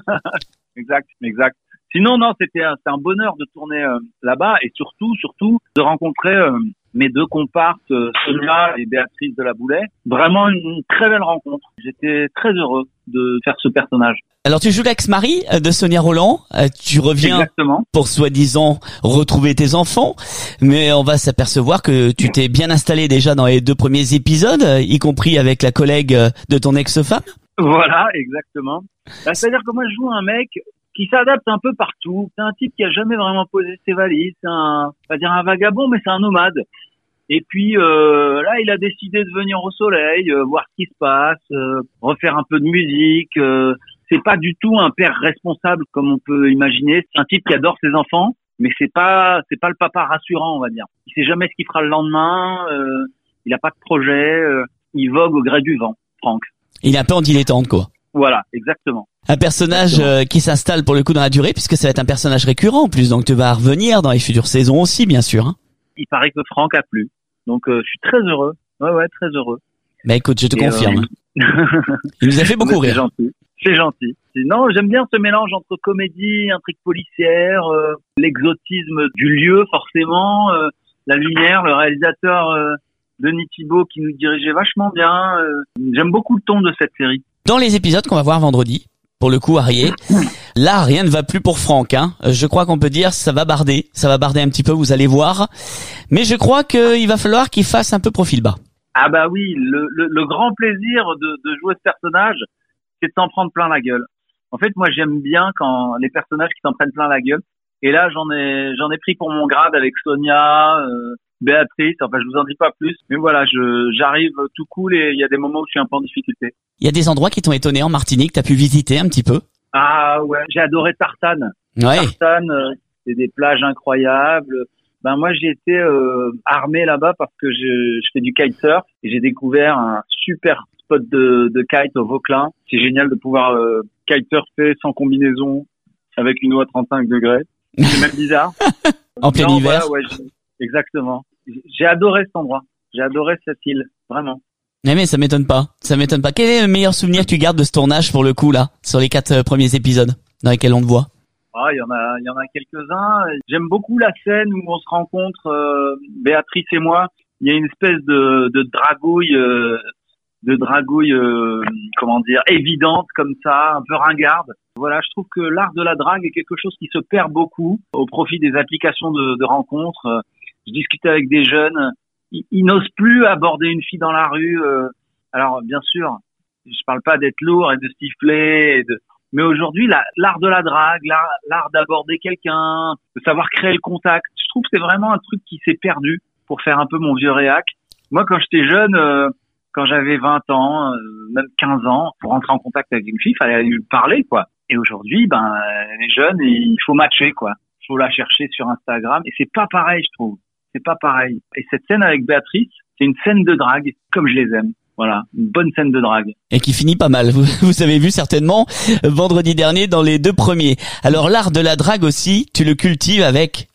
Exact, exact. Sinon, non, c'était un, c'était un bonheur de tourner euh, là-bas et surtout, surtout, de rencontrer euh, mes deux comparses, euh, Sonia et Béatrice de la Boulet. Vraiment une, une très belle rencontre. J'étais très heureux de faire ce personnage. Alors tu joues l'ex-mari de Sonia Roland, tu reviens Exactement. Pour soi-disant retrouver tes enfants, mais on va s'apercevoir que tu t'es bien installé déjà dans les deux premiers épisodes, y compris avec la collègue de ton ex-femme. Voilà, exactement. C'est-à-dire que moi je joue un mec qui s'adapte un peu partout. C'est un type qui a jamais vraiment posé ses valises, c'est un, pas dire un vagabond, mais c'est un nomade. Et puis euh, là, il a décidé de venir au soleil, euh, voir ce qui se passe, euh, refaire un peu de musique. Euh, c'est pas du tout un père responsable comme on peut imaginer. C'est un type qui adore ses enfants, mais c'est pas c'est pas le papa rassurant, on va dire. Il sait jamais ce qu'il fera le lendemain. Euh, il a pas de projet. Euh, il vogue au gré du vent, Franck. Il est un peu en dilettante, quoi. Voilà, exactement. Un personnage euh, qui s'installe pour le coup dans la durée, puisque ça va être un personnage récurrent en plus, donc tu vas revenir dans les futures saisons aussi, bien sûr. Hein. Il paraît que Franck a plu, donc euh, je suis très heureux. Ouais, ouais, très heureux. Bah écoute, je te Et confirme. Euh... Il nous a fait beaucoup ouais, rire. C'est gentil. C'est gentil. Non, j'aime bien ce mélange entre comédie, intrigue policière, euh, l'exotisme du lieu forcément, euh, la lumière, le réalisateur euh, Denis Thibault qui nous dirigeait vachement bien. Euh, j'aime beaucoup le ton de cette série. Dans les épisodes qu'on va voir vendredi, pour le coup, Ariel, là, rien ne va plus pour Franck. Hein. Je crois qu'on peut dire ça va barder, ça va barder un petit peu, vous allez voir. Mais je crois qu'il va falloir qu'il fasse un peu profil bas. Ah bah oui, le, le, le grand plaisir de, de jouer ce personnage, c'est de s'en prendre plein la gueule. En fait, moi, j'aime bien quand les personnages qui s'en prennent plein la gueule. Et là, j'en ai, j'en ai pris pour mon grade avec Sonia, euh, Béatrice. Enfin, je vous en dis pas plus. Mais voilà, je, j'arrive tout cool et il y a des moments où je suis un peu en difficulté. Il y a des endroits qui t'ont étonné en Martinique, t'as pu visiter un petit peu? Ah ouais, j'ai adoré Tartane. Ouais. Tartane, euh, c'est des plages incroyables. Ben moi, j'ai été euh, armé là-bas parce que je, je fais du kitesurf et j'ai découvert un super spot de, de kite au Vauclin. C'est génial de pouvoir euh, kitesurfer sans combinaison avec une eau à trente-cinq degrés. C'est même bizarre. En plein non, hiver. Voilà, ouais, exactement. J'ai adoré cet endroit. J'ai adoré cette île, vraiment. Mais, mais ça m'étonne pas. Ça m'étonne pas. Quel est le meilleur souvenir que tu gardes de ce tournage pour le coup là, sur les quatre euh, premiers épisodes dans lesquels on te voit? Ah, il y en a, il y en a quelques-uns. J'aime beaucoup la scène où on se rencontre, euh, Béatrice et moi. Il y a une espèce de, de dragouille, euh, de dragouille, euh, comment dire, évidente comme ça, un peu ringarde. Voilà, je trouve que l'art de la drague est quelque chose qui se perd beaucoup au profit des applications de, de rencontres. Je discutais avec des jeunes, ils, ils n'osent plus aborder une fille dans la rue. Euh, alors, bien sûr, je parle pas d'être lourd et de siffler, et de... mais aujourd'hui, la, l'art de la drague, l'art, l'art d'aborder quelqu'un, de savoir créer le contact, je trouve que c'est vraiment un truc qui s'est perdu, pour faire un peu mon vieux réac. Moi, quand j'étais jeune, euh, quand j'avais vingt ans, euh, même quinze ans, pour rentrer en contact avec une fille, il fallait lui parler, quoi. Et aujourd'hui, ben, les jeunes, il faut matcher, quoi. Il faut la chercher sur Instagram. Et c'est pas pareil, je trouve. C'est pas pareil. Et cette scène avec Béatrice, c'est une scène de drague, comme je les aime. Voilà, une bonne scène de drague. Et qui finit pas mal. Vous, vous avez vu certainement vendredi dernier dans les deux premiers. Alors l'art de la drague aussi, tu le cultives avec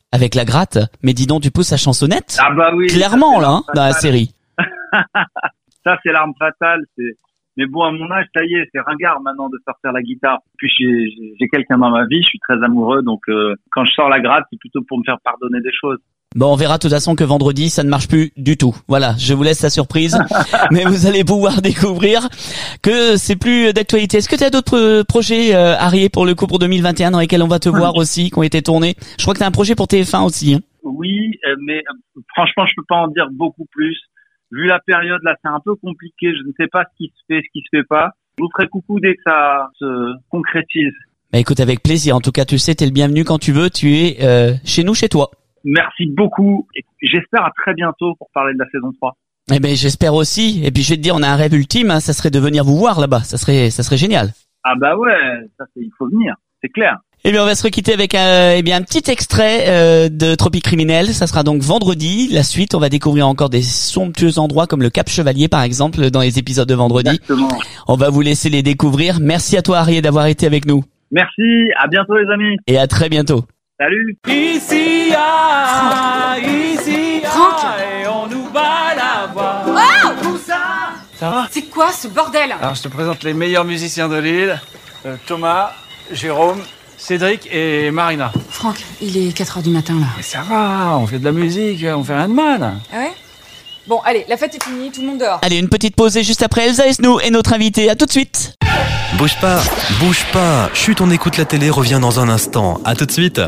avec la gratte. Mais dis donc, tu pousses sa chansonnette. Ah bah oui. Clairement, là, hein, dans la série. Ça, c'est l'arme fatale. C'est... Mais bon, à mon âge, ça y est, c'est ringard maintenant de sortir la guitare. Puis j'ai, j'ai quelqu'un dans ma vie, je suis très amoureux, donc euh, quand je sors la gratte, c'est plutôt pour me faire pardonner des choses. Bon, on verra de toute façon que vendredi, ça ne marche plus du tout. Voilà, je vous laisse la surprise. Mais vous allez pouvoir découvrir que c'est plus d'actualité. Est-ce que tu as d'autres projets, euh, Harry, pour le coup pour deux mille vingt et un, dans lesquels on va te voir aussi, qui ont été tournés? Je crois que tu as un projet pour T F un aussi. Hein. Oui, euh, mais euh, franchement, je peux pas en dire beaucoup plus. Vu la période, là, c'est un peu compliqué. Je ne sais pas ce qui se fait, ce qui se fait pas. Je vous ferai coucou dès que ça se concrétise. Bah écoute, avec plaisir. En tout cas, tu sais, t'es le bienvenu quand tu veux. Tu es euh, chez nous, chez toi. Merci beaucoup. Et j'espère à très bientôt pour parler de la saison trois. Eh ben, j'espère aussi. Et puis, je vais te dire, on a un rêve ultime, hein, ça serait de venir vous voir là-bas. Ça serait, ça serait génial. Ah bah ouais, ça c'est, il faut venir. C'est clair. Eh bien, on va se requitter avec un, eh bien, un petit extrait euh, de Tropique Criminel. Ça sera donc vendredi. La suite, on va découvrir encore des somptueux endroits comme le Cap Chevalier, par exemple, dans les épisodes de vendredi. Exactement. On va vous laisser les découvrir. Merci à toi, Harry, d'avoir été avec nous. Merci. À bientôt, les amis. Et à très bientôt. Salut. Ici, ah, ici, ah, et on nous bat la voix. Wow. Où ça? Ça va? C'est quoi ce bordel? Alors, je te présente les meilleurs musiciens de l'île. Euh, Thomas, Jérôme, Cédric et Marina. Franck, il est quatre heures du matin, là. Mais ça va, on fait de la musique, on fait rien de mal. Ah ouais? Bon, allez, la fête est finie, tout le monde dehors. Allez, une petite pause et juste après, Elsa Esnou et notre invité. À tout de suite. Bouge pas, bouge pas. Chut, on écoute la télé, revient dans un instant. À tout de suite.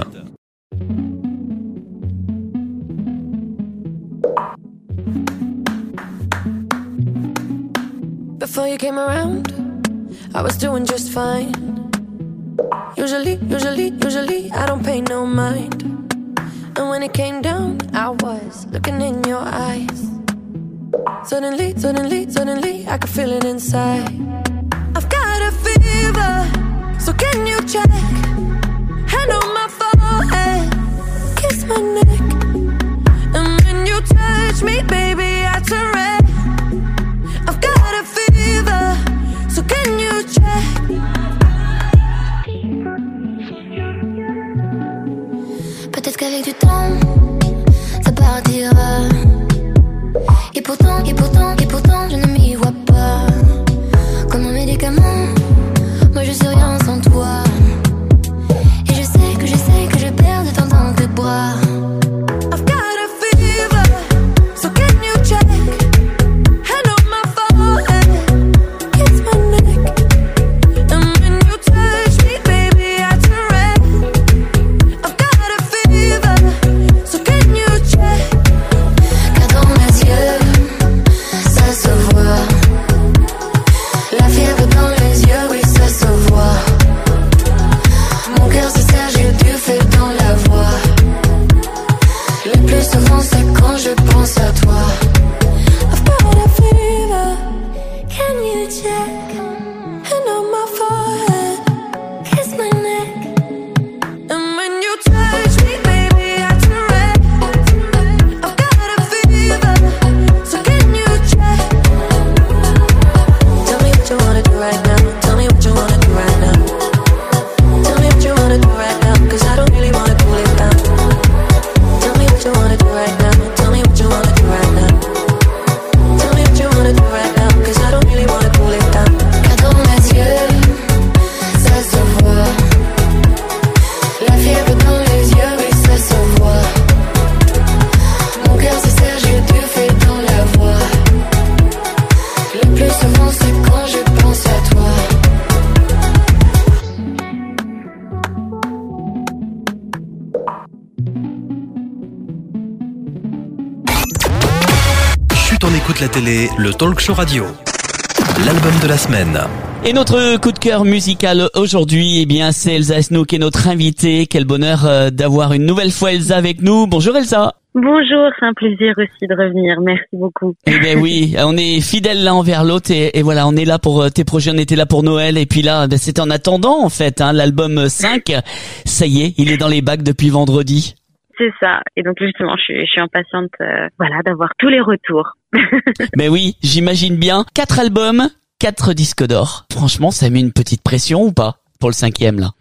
Before you came around, I was doing just fine. Usually, usually, usually, I don't pay no mind. And when it came down, I was looking in your eyes. Suddenly, suddenly, suddenly, I could feel it inside. I've got a fever, so can you check? Hand on my forehead, kiss my neck. And when you touch me, baby, I turn red. I've got a fever, so can you check? Peut-être qu'avec du temps, ça partira. Et pourtant, et pourtant, et pourtant, je ne m'y vois pas. Comme un médicament, moi je suis rien sans toi. Et je sais que je sais que je perds de temps dans tes bras. I've got a fever, so can you check? Hand on my forehead, kiss my neck. And when you touch me, baby, I turn red. I've got a fever, so can you check? Car dans mes yeux, ça se voit. La fièvre dans les yeux, oui, ça se voit. Mon cœur se serre, j'ai du feu dans la voix. Le plus souvent, c'est quand je pense à toi. I've got a fever, can you check? Hand on my forehead, kiss my neck. And when you touch me, baby, I turn red. I've got a fever, so can you check? Tell me what you wanna do right now. Tell me what you wanna do right now. Tell me what you wanna do right now, 'cause I don't really wanna cool it down. Tell me what you wanna do right now. Tell me what you wanna do right now. Tell me what you wanna do right now, 'cause I don't really wanna cool it down. Car dans mes yeux, ça se voit. La fièvre dans les yeux, oui, ça se voit. Mon cœur se serre, j'ai du feu dans la voix. Le plus souvent, c'est quand je pense à toi. Chut, on écoute la télé, le talk show radio. L'album de la semaine. Et notre coup de cœur musical aujourd'hui, eh bien, c'est Elsa Esnou qui est notre invitée. Quel bonheur euh, d'avoir une nouvelle fois Elsa avec nous. Bonjour Elsa. Bonjour, c'est un plaisir aussi de revenir. Merci beaucoup. Eh ben oui, on est fidèles l'un envers l'autre et, et voilà, on est là pour tes projets, on était là pour Noël et puis là, ben, c'était en attendant en fait, hein, l'album cinq. Ça y est, il est dans les bacs depuis vendredi. C'est ça. Et donc justement, je suis, je suis impatiente, euh, voilà, d'avoir tous les retours. Mais oui, j'imagine bien. Quatre albums, quatre disques d'or. Franchement, ça met une petite pression ou pas pour le cinquième là? Ah bah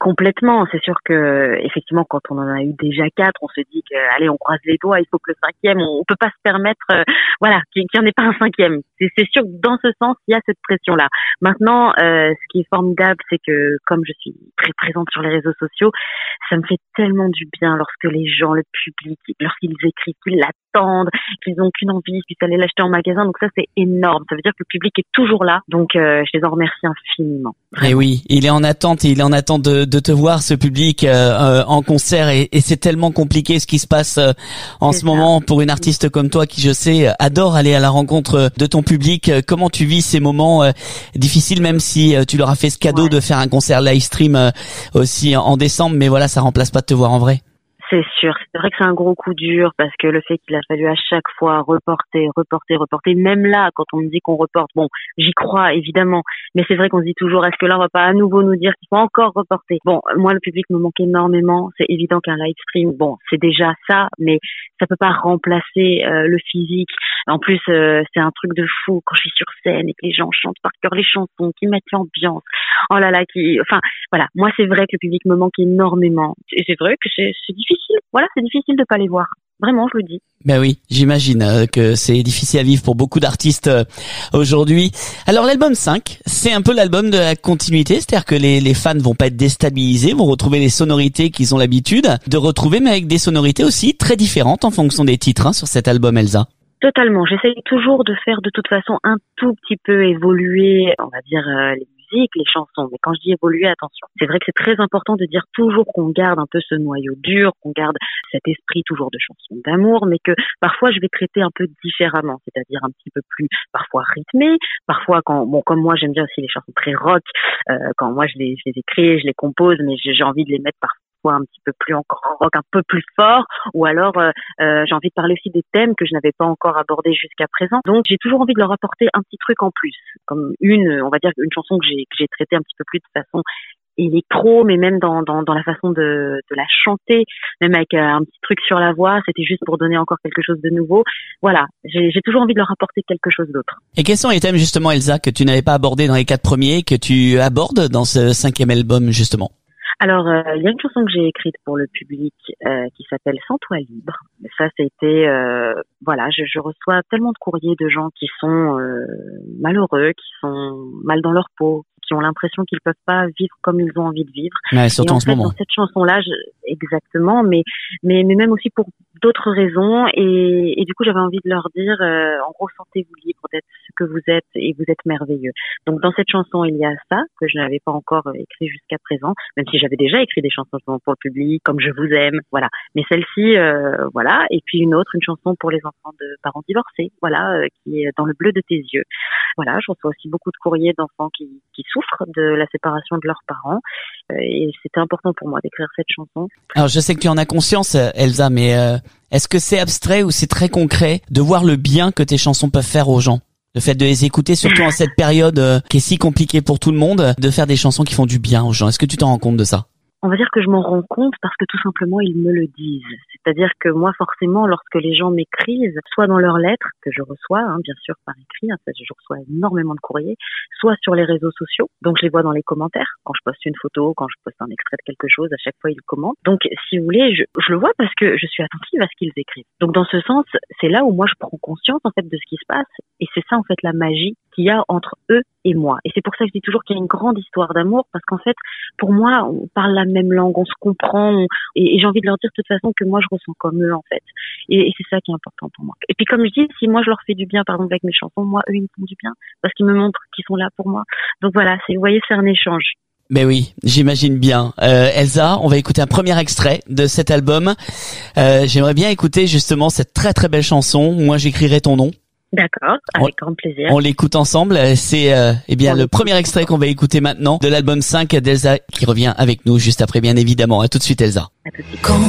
Complètement. C'est sûr que effectivement, quand on en a eu déjà quatre, on se dit que allez, on croise les doigts. Il faut que le cinquième, on, on peut pas se permettre, euh, voilà, qu'il n'y en ait pas un cinquième. C'est, c'est sûr que dans ce sens, il y a cette pression-là. Maintenant, euh, ce qui est formidable, c'est que comme je suis très présente sur les réseaux sociaux, ça me fait tellement du bien lorsque les gens, le public, lorsqu'ils écrivent, qu'ils l'attendent, qu'ils n'ont qu'une envie, qu'ils allaient l'acheter en magasin. Donc ça, c'est énorme. Ça veut dire que le public est toujours là. Donc euh, je les en remercie infiniment. Et oui, il est en attente et il est en attente de, de te voir, ce public euh, euh, en concert, et, et c'est tellement compliqué ce qui se passe euh, en c'est ce ça. moment pour une artiste comme toi qui, je sais, adore aller à la rencontre de ton public. Comment tu vis ces moments euh, difficiles, même si euh, tu leur as fait ce cadeau ouais. de faire un concert live stream euh, aussi en, en décembre, mais voilà, ça remplace pas de te voir en vrai. C'est sûr, c'est vrai que c'est un gros coup dur parce que le fait qu'il a fallu à chaque fois reporter, reporter, reporter, même là, quand on me dit qu'on reporte, bon, j'y crois évidemment, mais c'est vrai qu'on se dit toujours, est-ce que là on va pas à nouveau nous dire qu'il faut encore reporter? Bon, moi le public me manque énormément, c'est évident qu'un live stream, bon, c'est déjà ça, mais ça peut pas remplacer euh, le physique. En plus, euh, c'est un truc de fou quand je suis sur scène et que les gens chantent par cœur les chansons, qui mettent l'ambiance. Oh là là, qui, enfin, voilà, moi c'est vrai que le public me manque énormément, et c'est vrai que c'est, c'est difficile. Voilà, c'est difficile de pas les voir. Vraiment, je le dis. Ben oui, j'imagine euh, que c'est difficile à vivre pour beaucoup d'artistes euh, aujourd'hui. Alors l'album cinq, c'est un peu l'album de la continuité, c'est-à-dire que les, les fans vont pas être déstabilisés, vont retrouver les sonorités qu'ils ont l'habitude de retrouver, mais avec des sonorités aussi très différentes en fonction des titres hein, sur cet album, Elsa. Totalement. J'essaye toujours de faire de toute façon un tout petit peu évoluer, on va dire, euh, les musiques, les chansons. Mais quand je dis évoluer, attention. C'est vrai que c'est très important de dire toujours qu'on garde un peu ce noyau dur, qu'on garde cet esprit toujours de chansons d'amour, mais que parfois je vais traiter un peu différemment, c'est-à-dire un petit peu plus parfois rythmé, parfois quand, bon, comme moi j'aime bien aussi les chansons très rock, euh, quand moi je les, je les écris, je les compose, mais j'ai, j'ai envie de les mettre parfois un petit peu plus encore rock, un peu plus fort, ou alors euh, euh, j'ai envie de parler aussi des thèmes que je n'avais pas encore abordés jusqu'à présent. Donc j'ai toujours envie de leur apporter un petit truc en plus, comme une, on va dire une chanson que j'ai que j'ai traitée un petit peu plus de façon électro, mais même dans dans dans la façon de de la chanter, même avec un petit truc sur la voix, c'était juste pour donner encore quelque chose de nouveau. Voilà, j'ai j'ai toujours envie de leur apporter quelque chose d'autre. Et quels sont les thèmes justement, Elsa, que tu n'avais pas abordés dans les quatre premiers, que tu abordes dans ce cinquième album justement? Alors, euh, il y a une chanson que j'ai écrite pour le public euh, qui s'appelle Sans toi libre. Ça, c'était, euh, voilà, je, je reçois tellement de courriers de gens qui sont euh, malheureux, qui sont mal dans leur peau, qui ont l'impression qu'ils peuvent pas vivre comme ils ont envie de vivre. Ouais, surtout et en, en fait, ce moment. Dans cette chanson-là, je, exactement, mais, mais mais même aussi pour d'autres raisons. Et, et du coup, j'avais envie de leur dire, euh, en gros, sentez-vous libre d'être ce que vous êtes et vous êtes merveilleux. Donc, dans cette chanson, il y a ça que je n'avais pas encore écrit jusqu'à présent, même si j'avais déjà écrit des chansons pour le public, comme Je vous aime, voilà. Mais celle-ci, euh, voilà. Et puis une autre, une chanson pour les enfants de parents divorcés, voilà, euh, qui est Dans le bleu de tes yeux. Voilà, je reçois aussi beaucoup de courriers d'enfants qui, qui souffrent de la séparation de leurs parents. Euh, et c'était important pour moi d'écrire cette chanson. Alors, je sais que tu en as conscience, Elsa, mais euh, est-ce que c'est abstrait ou c'est très concret de voir le bien que tes chansons peuvent faire aux gens? Le fait de les écouter, surtout en cette période euh, qui est si compliquée pour tout le monde, de faire des chansons qui font du bien aux gens. Est-ce que tu t'en rends compte de ça? On va dire que je m'en rends compte parce que tout simplement ils me le disent. C'est-à-dire que moi forcément lorsque les gens m'écrivent, soit dans leurs lettres que je reçois, hein, bien sûr par écrit, hein, je reçois énormément de courriers, soit sur les réseaux sociaux, donc je les vois dans les commentaires, quand je poste une photo, quand je poste un extrait de quelque chose, à chaque fois ils commentent. Donc si vous voulez, je, je le vois parce que je suis attentive à ce qu'ils écrivent. Donc dans ce sens, c'est là où moi je prends conscience en fait de ce qui se passe et c'est ça en fait la magie qu'il y a entre eux et moi. Et c'est pour ça que je dis toujours qu'il y a une grande histoire d'amour parce qu'en fait, pour moi, on parle la même langue, on se comprend on, et, et j'ai envie de leur dire de toute façon que moi je ressens comme eux en fait. Et, et c'est ça qui est important pour moi. Et puis comme je dis, si moi je leur fais du bien par exemple avec mes chansons, moi eux ils me font du bien parce qu'ils me montrent qu'ils sont là pour moi. Donc voilà, c'est, vous voyez, c'est un échange. Ben oui, j'imagine bien. Euh, Elsa, on va écouter un premier extrait de cet album. Euh, j'aimerais bien écouter justement cette très très belle chanson. Moi j'écrirai ton nom. D'accord, avec on, grand plaisir. On l'écoute ensemble. C'est euh, eh bien on le premier extrait qu'on va écouter maintenant de l'album cinq d'Elsa qui revient avec nous juste après, bien évidemment. À tout de suite, Elsa. À tout de suite. Quand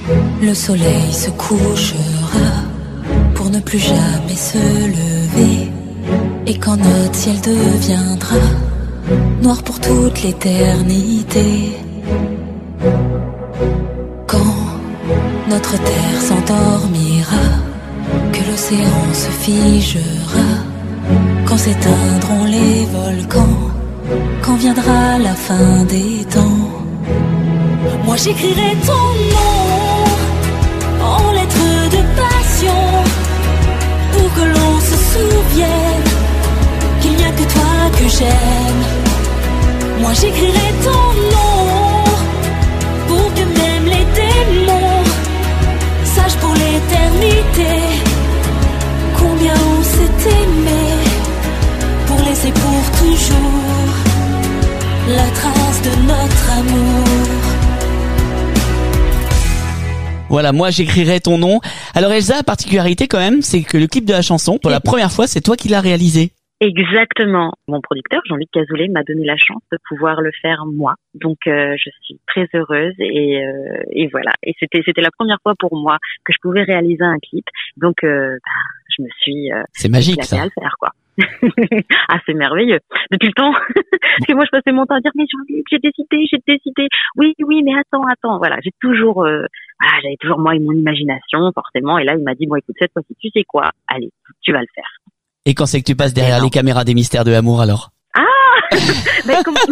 le soleil se couchera pour ne plus jamais se lever et quand notre ciel deviendra noir pour toute l'éternité, quand notre terre s'endormira, que l'océan se figera, quand s'éteindront les volcans, quand viendra la fin des temps, Moi j'écrirai ton nom en lettres de passion pour que l'on se souvienne qu'il n'y a que toi que j'aime. Moi j'écrirai ton nom pour que même les démons sachent pour l'éternité combien on s'est aimé, pour laisser pour toujours la trace de notre amour. Voilà, moi j'écrirai ton nom. Alors Elsa, la particularité quand même, c'est que le clip de la chanson, pour la première fois, c'est toi qui l'as réalisé. Exactement. Mon producteur, Jean-Luc Cazoulé, m'a donné la chance de pouvoir le faire moi. Donc, euh, je suis très heureuse et, euh, et voilà. Et c'était, c'était la première fois pour moi que je pouvais réaliser un clip. Donc, euh, bah, je me suis euh, c'est magique ça. À le faire, quoi. Ah, c'est merveilleux. Depuis le temps, parce que moi, je passais mon temps à dire, mais Jean-Luc, j'ai décidé, j'ai décidé. Oui, oui, mais attends, attends. Voilà, j'ai toujours, euh, ah, j'avais toujours moi et mon imagination, forcément. Et là, il m'a dit, bon, écoute, cette fois-ci, tu sais quoi? Allez, tu vas le faire. Et quand c'est que tu passes derrière les caméras des Mystères de l'amour alors? Ah ben, comme...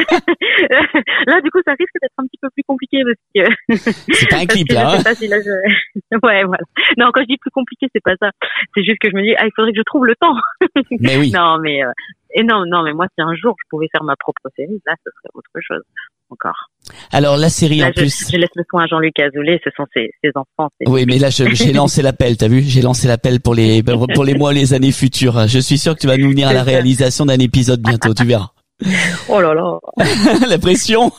Là du coup ça risque d'être un petit peu plus compliqué parce que c'est pas un clip là, hein. Pas si là je... ouais voilà. Non, quand je dis plus compliqué c'est pas ça, c'est juste que je me dis ah il faudrait que je trouve le temps. Mais oui. Non mais euh... et non non mais moi si un jour je pouvais faire ma propre série là ce serait autre chose encore. Alors la série là, en je, plus. Je laisse le soin à Jean-Luc Azoulay, ce sont ses, ses enfants. Ses... Oui, mais là je, j'ai lancé l'appel, t'as vu? J'ai lancé l'appel pour les pour les mois, les années futures. Je suis sûr que tu vas nous venir à la réalisation d'un épisode bientôt, tu verras. Oh là là. La pression.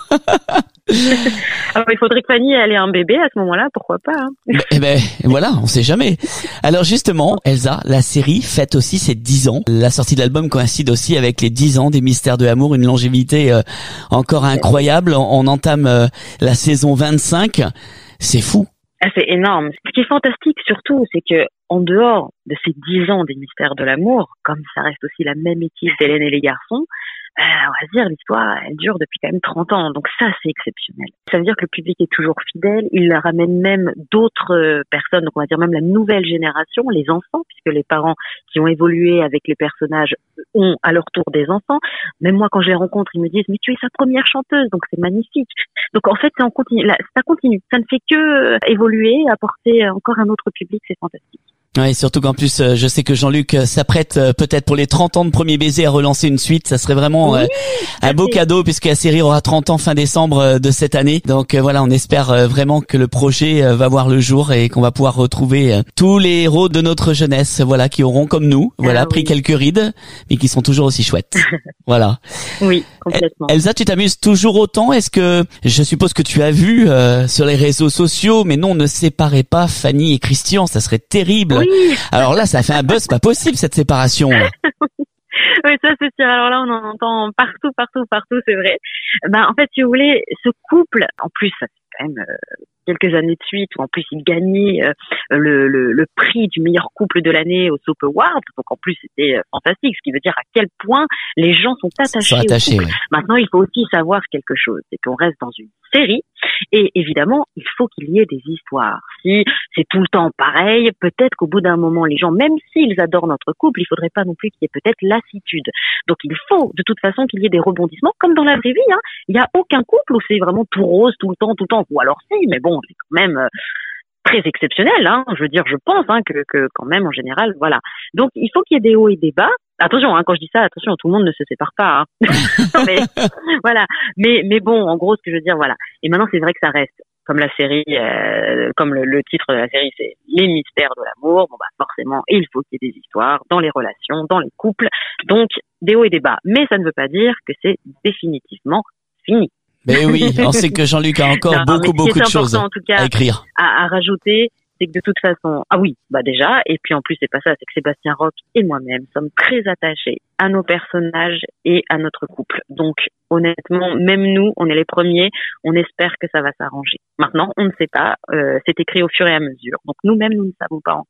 Alors, il faudrait que Fanny ait un bébé à ce moment-là, pourquoi pas. Hein. Eh ben voilà, on sait jamais. Alors justement, Elsa, la série fête aussi ses dix ans. La sortie de l'album coïncide aussi avec les dix ans des Mystères de l'amour, une longévité euh, encore incroyable. On, on entame euh, la saison vingt-cinq. C'est fou. Ah, c'est énorme. Ce qui est fantastique surtout, c'est que en dehors de ces dix ans des Mystères de l'amour, comme ça reste aussi la même équipe d'Hélène et les garçons, Euh, on va dire, l'histoire, elle dure depuis quand même trente ans. Donc ça, c'est exceptionnel. Ça veut dire que le public est toujours fidèle. Il ramène même d'autres euh, personnes, donc on va dire même la nouvelle génération, les enfants, puisque les parents qui ont évolué avec les personnages ont à leur tour des enfants. Même moi, quand je les rencontre, ils me disent, mais tu es sa première chanteuse, donc c'est magnifique. Donc en fait, ça, on continue, là, ça continue. Ça ne fait que euh, évoluer, apporter encore un autre public, c'est fantastique. Ouais, surtout qu'en plus, euh, je sais que Jean-Luc euh, s'apprête euh, peut-être pour les trente ans de Premier Baiser à relancer une suite. Ça serait vraiment euh, oui, un beau cadeau puisque la série aura trente ans fin décembre euh, de cette année. Donc euh, voilà, on espère euh, vraiment que le projet euh, va voir le jour et qu'on va pouvoir retrouver euh, tous les héros de notre jeunesse, voilà, qui auront comme nous, voilà, ah, pris oui. quelques rides, mais qui sont toujours aussi chouettes. Voilà. Oui, complètement. Elsa, tu t'amuses toujours autant? Est-ce que, je suppose que tu as vu euh, sur les réseaux sociaux, mais non, ne séparez pas Fanny et Christian, ça serait terrible. Oui. Alors là, ça fait un buzz pas possible, cette séparation. Oui, ça c'est sûr. Alors là, on en entend partout, partout, partout, c'est vrai. Ben, en fait, si vous voulez, ce couple, en plus, ça fait quand même euh, quelques années de suite où en plus il gagnait euh, le, le, le prix du meilleur couple de l'année au Soap Awards. Donc en plus, c'était euh, fantastique, ce qui veut dire à quel point les gens sont attachés, sont attachés au couple. Ouais. Maintenant, il faut aussi savoir quelque chose, c'est qu'on reste dans une série et évidemment, il faut qu'il y ait des histoires. Si c'est tout le temps pareil, peut-être qu'au bout d'un moment, les gens, même s'ils adorent notre couple, il faudrait pas non plus qu'il y ait peut-être lassitude. Donc il faut de toute façon qu'il y ait des rebondissements, comme dans la vraie vie. Hein. Il n'y a aucun couple où c'est vraiment tout rose tout le temps, tout le temps. Ou alors si, mais bon, c'est quand même euh, très exceptionnel. Hein. Je veux dire, je pense hein, que, que quand même, en général, voilà. Donc il faut qu'il y ait des hauts et des bas. Attention, hein, quand je dis ça, attention, tout le monde ne se sépare pas. Hein. mais voilà. Mais mais bon, en gros, ce que je veux dire, voilà. Et maintenant, c'est vrai que ça reste. Comme la série, euh, comme le, le titre de la série, c'est Les Mystères de l'amour. Bon bah forcément, il faut qu'il y ait des histoires dans les relations, dans les couples. Donc des hauts et des bas. Mais ça ne veut pas dire que c'est définitivement fini. Mais oui, on sait que Jean-Luc a encore non, beaucoup beaucoup de choses en tout cas, à écrire, à, à rajouter. C'est que de toute façon, ah oui, bah déjà, et puis en plus c'est pas ça, c'est que Sébastien Roch et moi-même sommes très attachés à nos personnages et à notre couple. Donc honnêtement, même nous, on est les premiers, on espère que ça va s'arranger. Maintenant, on ne sait pas, euh, c'est écrit au fur et à mesure. Donc nous-mêmes, nous ne savons pas encore.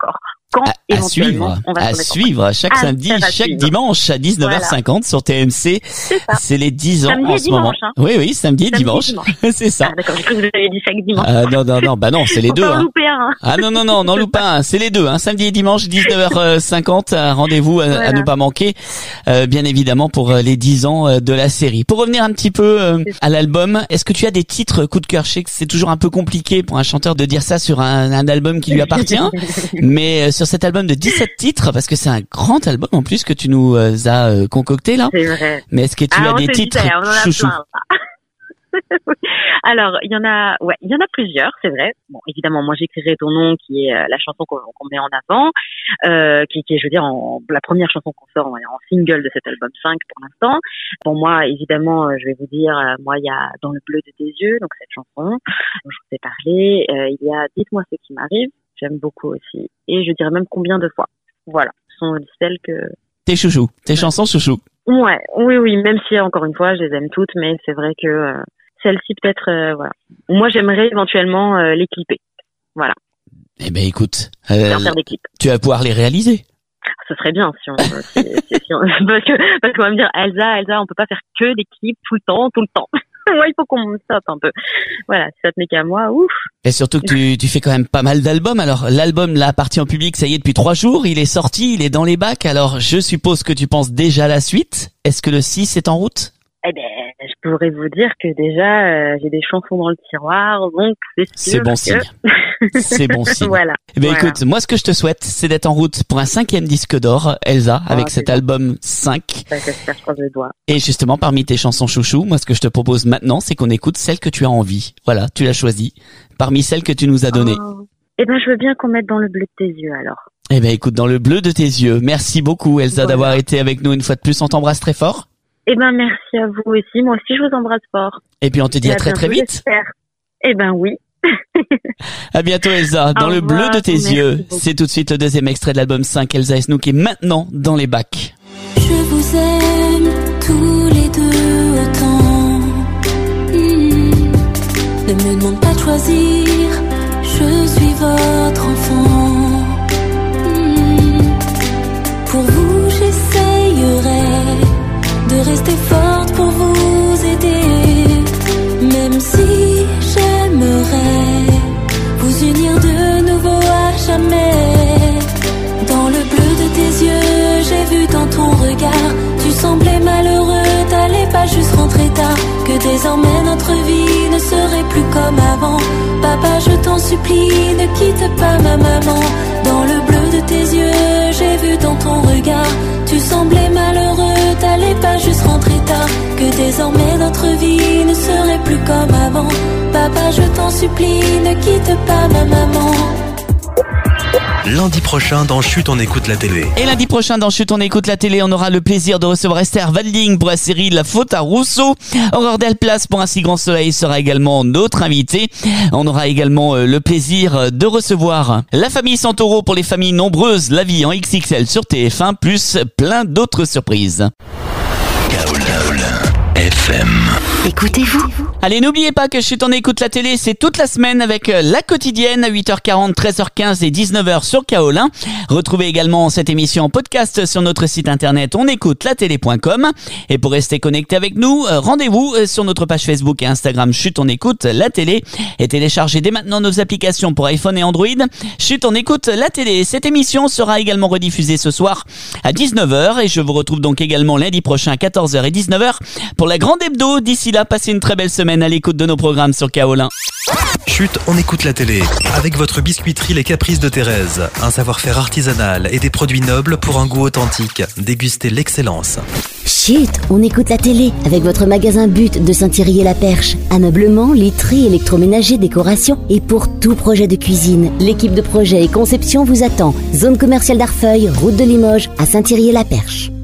quand à, éventuellement à suivre, on va à suivre chaque à samedi, chaque suivre. dimanche à dix-neuf heures cinquante voilà. Sur T M C. C'est ça. C'est les dix ans samedi en et ce dimanche, moment. Hein. Oui, oui, samedi et samedi dimanche. dimanche. C'est ça. Ah, d'accord, j'ai cru que vous aviez dit chaque dimanche. Ah, non, non, non, bah non, c'est les Faut deux. pas en Hein. louper un. Hein. Ah non, non, non, n'en loupe pas un. C'est les deux. Hein. Samedi et dimanche, dix-neuf heures cinquante. Rendez-vous à, voilà. à ne pas manquer, euh, bien évidemment, pour les dix ans de la série. Pour revenir un petit peu euh, à l'album, est-ce que tu as des titres coup de cœur? Je sais que c'est toujours un peu compliqué pour un chanteur de dire ça sur un, un album qui lui appartient, mais euh, sur cet album de dix-sept titres, parce que c'est un grand album en plus que tu nous euh, as euh, concocté là. C'est vrai. Mais est-ce que tu ah, as des titres chouchou? Alors, il y en a, ouais, il y en a plusieurs, c'est vrai. Bon, évidemment, moi, j'écrirai ton nom, qui est euh, la chanson qu'on, qu'on met en avant, euh, qui, qui est, je veux dire, en, la première chanson qu'on sort en, en single de cet album cinq pour l'instant. Pour moi, évidemment, euh, je vais vous dire, euh, moi, il y a Dans le bleu de tes yeux, donc cette chanson dont je vous ai parlé. Euh, il y a Dites-moi ce qui m'arrive, j'aime beaucoup aussi. Et je dirais même Combien de fois. Voilà, ce sont celles que... Tes chouchous, tes ouais. chansons chouchous. Ouais, oui, oui, même si encore une fois, je les aime toutes, mais c'est vrai que euh, celle-ci peut-être, euh, voilà. Moi, j'aimerais éventuellement euh, les clipper, voilà. Eh ben, écoute, euh, faire des clips. Tu vas pouvoir les réaliser. Ce serait bien si on, si, si, si on parce que parce qu'on va me dire Elsa, Elsa, on peut pas faire que des clips tout le temps, tout le temps. Moi, il faut qu'on me stoppe un peu. Voilà, si ça tenait qu'à moi, ouf. Et surtout que tu, tu fais quand même pas mal d'albums. Alors, l'album, la partie en public, ça y est, depuis trois jours. Il est sorti, il est dans les bacs. Alors, je suppose que tu penses déjà à la suite. Est-ce que le six est en route? Eh ben, je pourrais vous dire que déjà, euh, j'ai des chansons dans le tiroir, donc c'est sûr C'est bon que... signe. C'est bon signe. Voilà. Eh ben, voilà. écoute, moi, ce que je te souhaite, c'est d'être en route pour un cinquième disque d'or, Elsa, oh, avec cet bien. album cinq. Ouais, j'espère, je croise les doigts. Et justement, parmi tes chansons chouchou, moi, ce que je te propose maintenant, c'est qu'on écoute celle que tu as envie. Voilà, tu l'as choisie. Parmi celles que tu nous as données. Oh. Eh ben, je veux bien qu'on mette Dans le bleu de tes yeux, alors. Eh ben, écoute, Dans le bleu de tes yeux. Merci beaucoup, Elsa, voilà. d'avoir été avec nous une fois de plus. On t'embrasse très fort. Eh ben, merci à vous aussi. Moi aussi, je vous embrasse fort. Et puis, on te dit Et à, à très, bientôt, très vite. J'espère. Eh ben, oui. À bientôt, Elsa. Dans Au le revoir, bleu de tes yeux. beaucoup. C'est tout de suite le deuxième extrait de l'album cinq, Elsa et Snook, qui est maintenant dans les bacs. Je vous aime tous les deux autant. Mmh. Ne me demande pas de choisir. Je suis votre enfant. Mmh. Pour vous, j'essayerai de rester forte pour vous aider, même si j'aimerais vous unir de nouveau à jamais. Dans le bleu de tes yeux, j'ai vu dans ton regard, tu semblais malheureux, t'allais pas juste rentrer tard, que désormais notre vie ne serait plus comme avant. Papa, je t'en supplie, ne quitte pas ma maman. Dans le bleu de tes yeux, j'ai vu dans ton regard, tu semblais malheureux, t'allais pas juste rentrer tard, que désormais notre vie ne serait plus comme avant. Papa, je t'en supplie, ne quitte pas ma maman. Lundi prochain, dans Chut, on écoute la télé. Et lundi prochain, dans Chut, on écoute la télé, on aura le plaisir de recevoir Esther Walding pour la série La Faute à Rousseau. Aurore Delplace pour Un si grand soleil sera également notre invité. On aura également le plaisir de recevoir la famille Santoro pour les familles nombreuses, La vie en X X L sur T F un, plus plein d'autres surprises. F M. Écoutez-vous. Allez, n'oubliez pas que Chut, on écoute la télé, c'est toute la semaine avec la quotidienne à huit heures quarante, treize heures quinze et dix-neuf heures sur Kaolin. Retrouvez également cette émission en podcast sur notre site internet onécoutelatélé point com. Et pour rester connecté avec nous, rendez-vous sur notre page Facebook et Instagram Chut, on écoute la télé. Et téléchargez dès maintenant nos applications pour iPhone et Android. Chut, on écoute la télé. Cette émission sera également rediffusée ce soir à dix-neuf heures. Et je vous retrouve donc également lundi prochain à quatorze heures et dix-neuf heures pour la grande hebdo. D'ici là, passez une très belle semaine à l'écoute de nos programmes sur Kaolin. Chut, on écoute la télé. Avec votre biscuiterie Les Caprices de Thérèse. Un savoir-faire artisanal et des produits nobles pour un goût authentique. Dégustez l'excellence. Chut, on écoute la télé. Avec votre magasin But de Saint-Thierry-la-Perche. Ameublement, literie, électroménager, décoration. Et pour tout projet de cuisine, l'équipe de projet et conception vous attend. Zone commerciale d'Arfeuil, route de Limoges, à Saint-Thierry-la-Perche.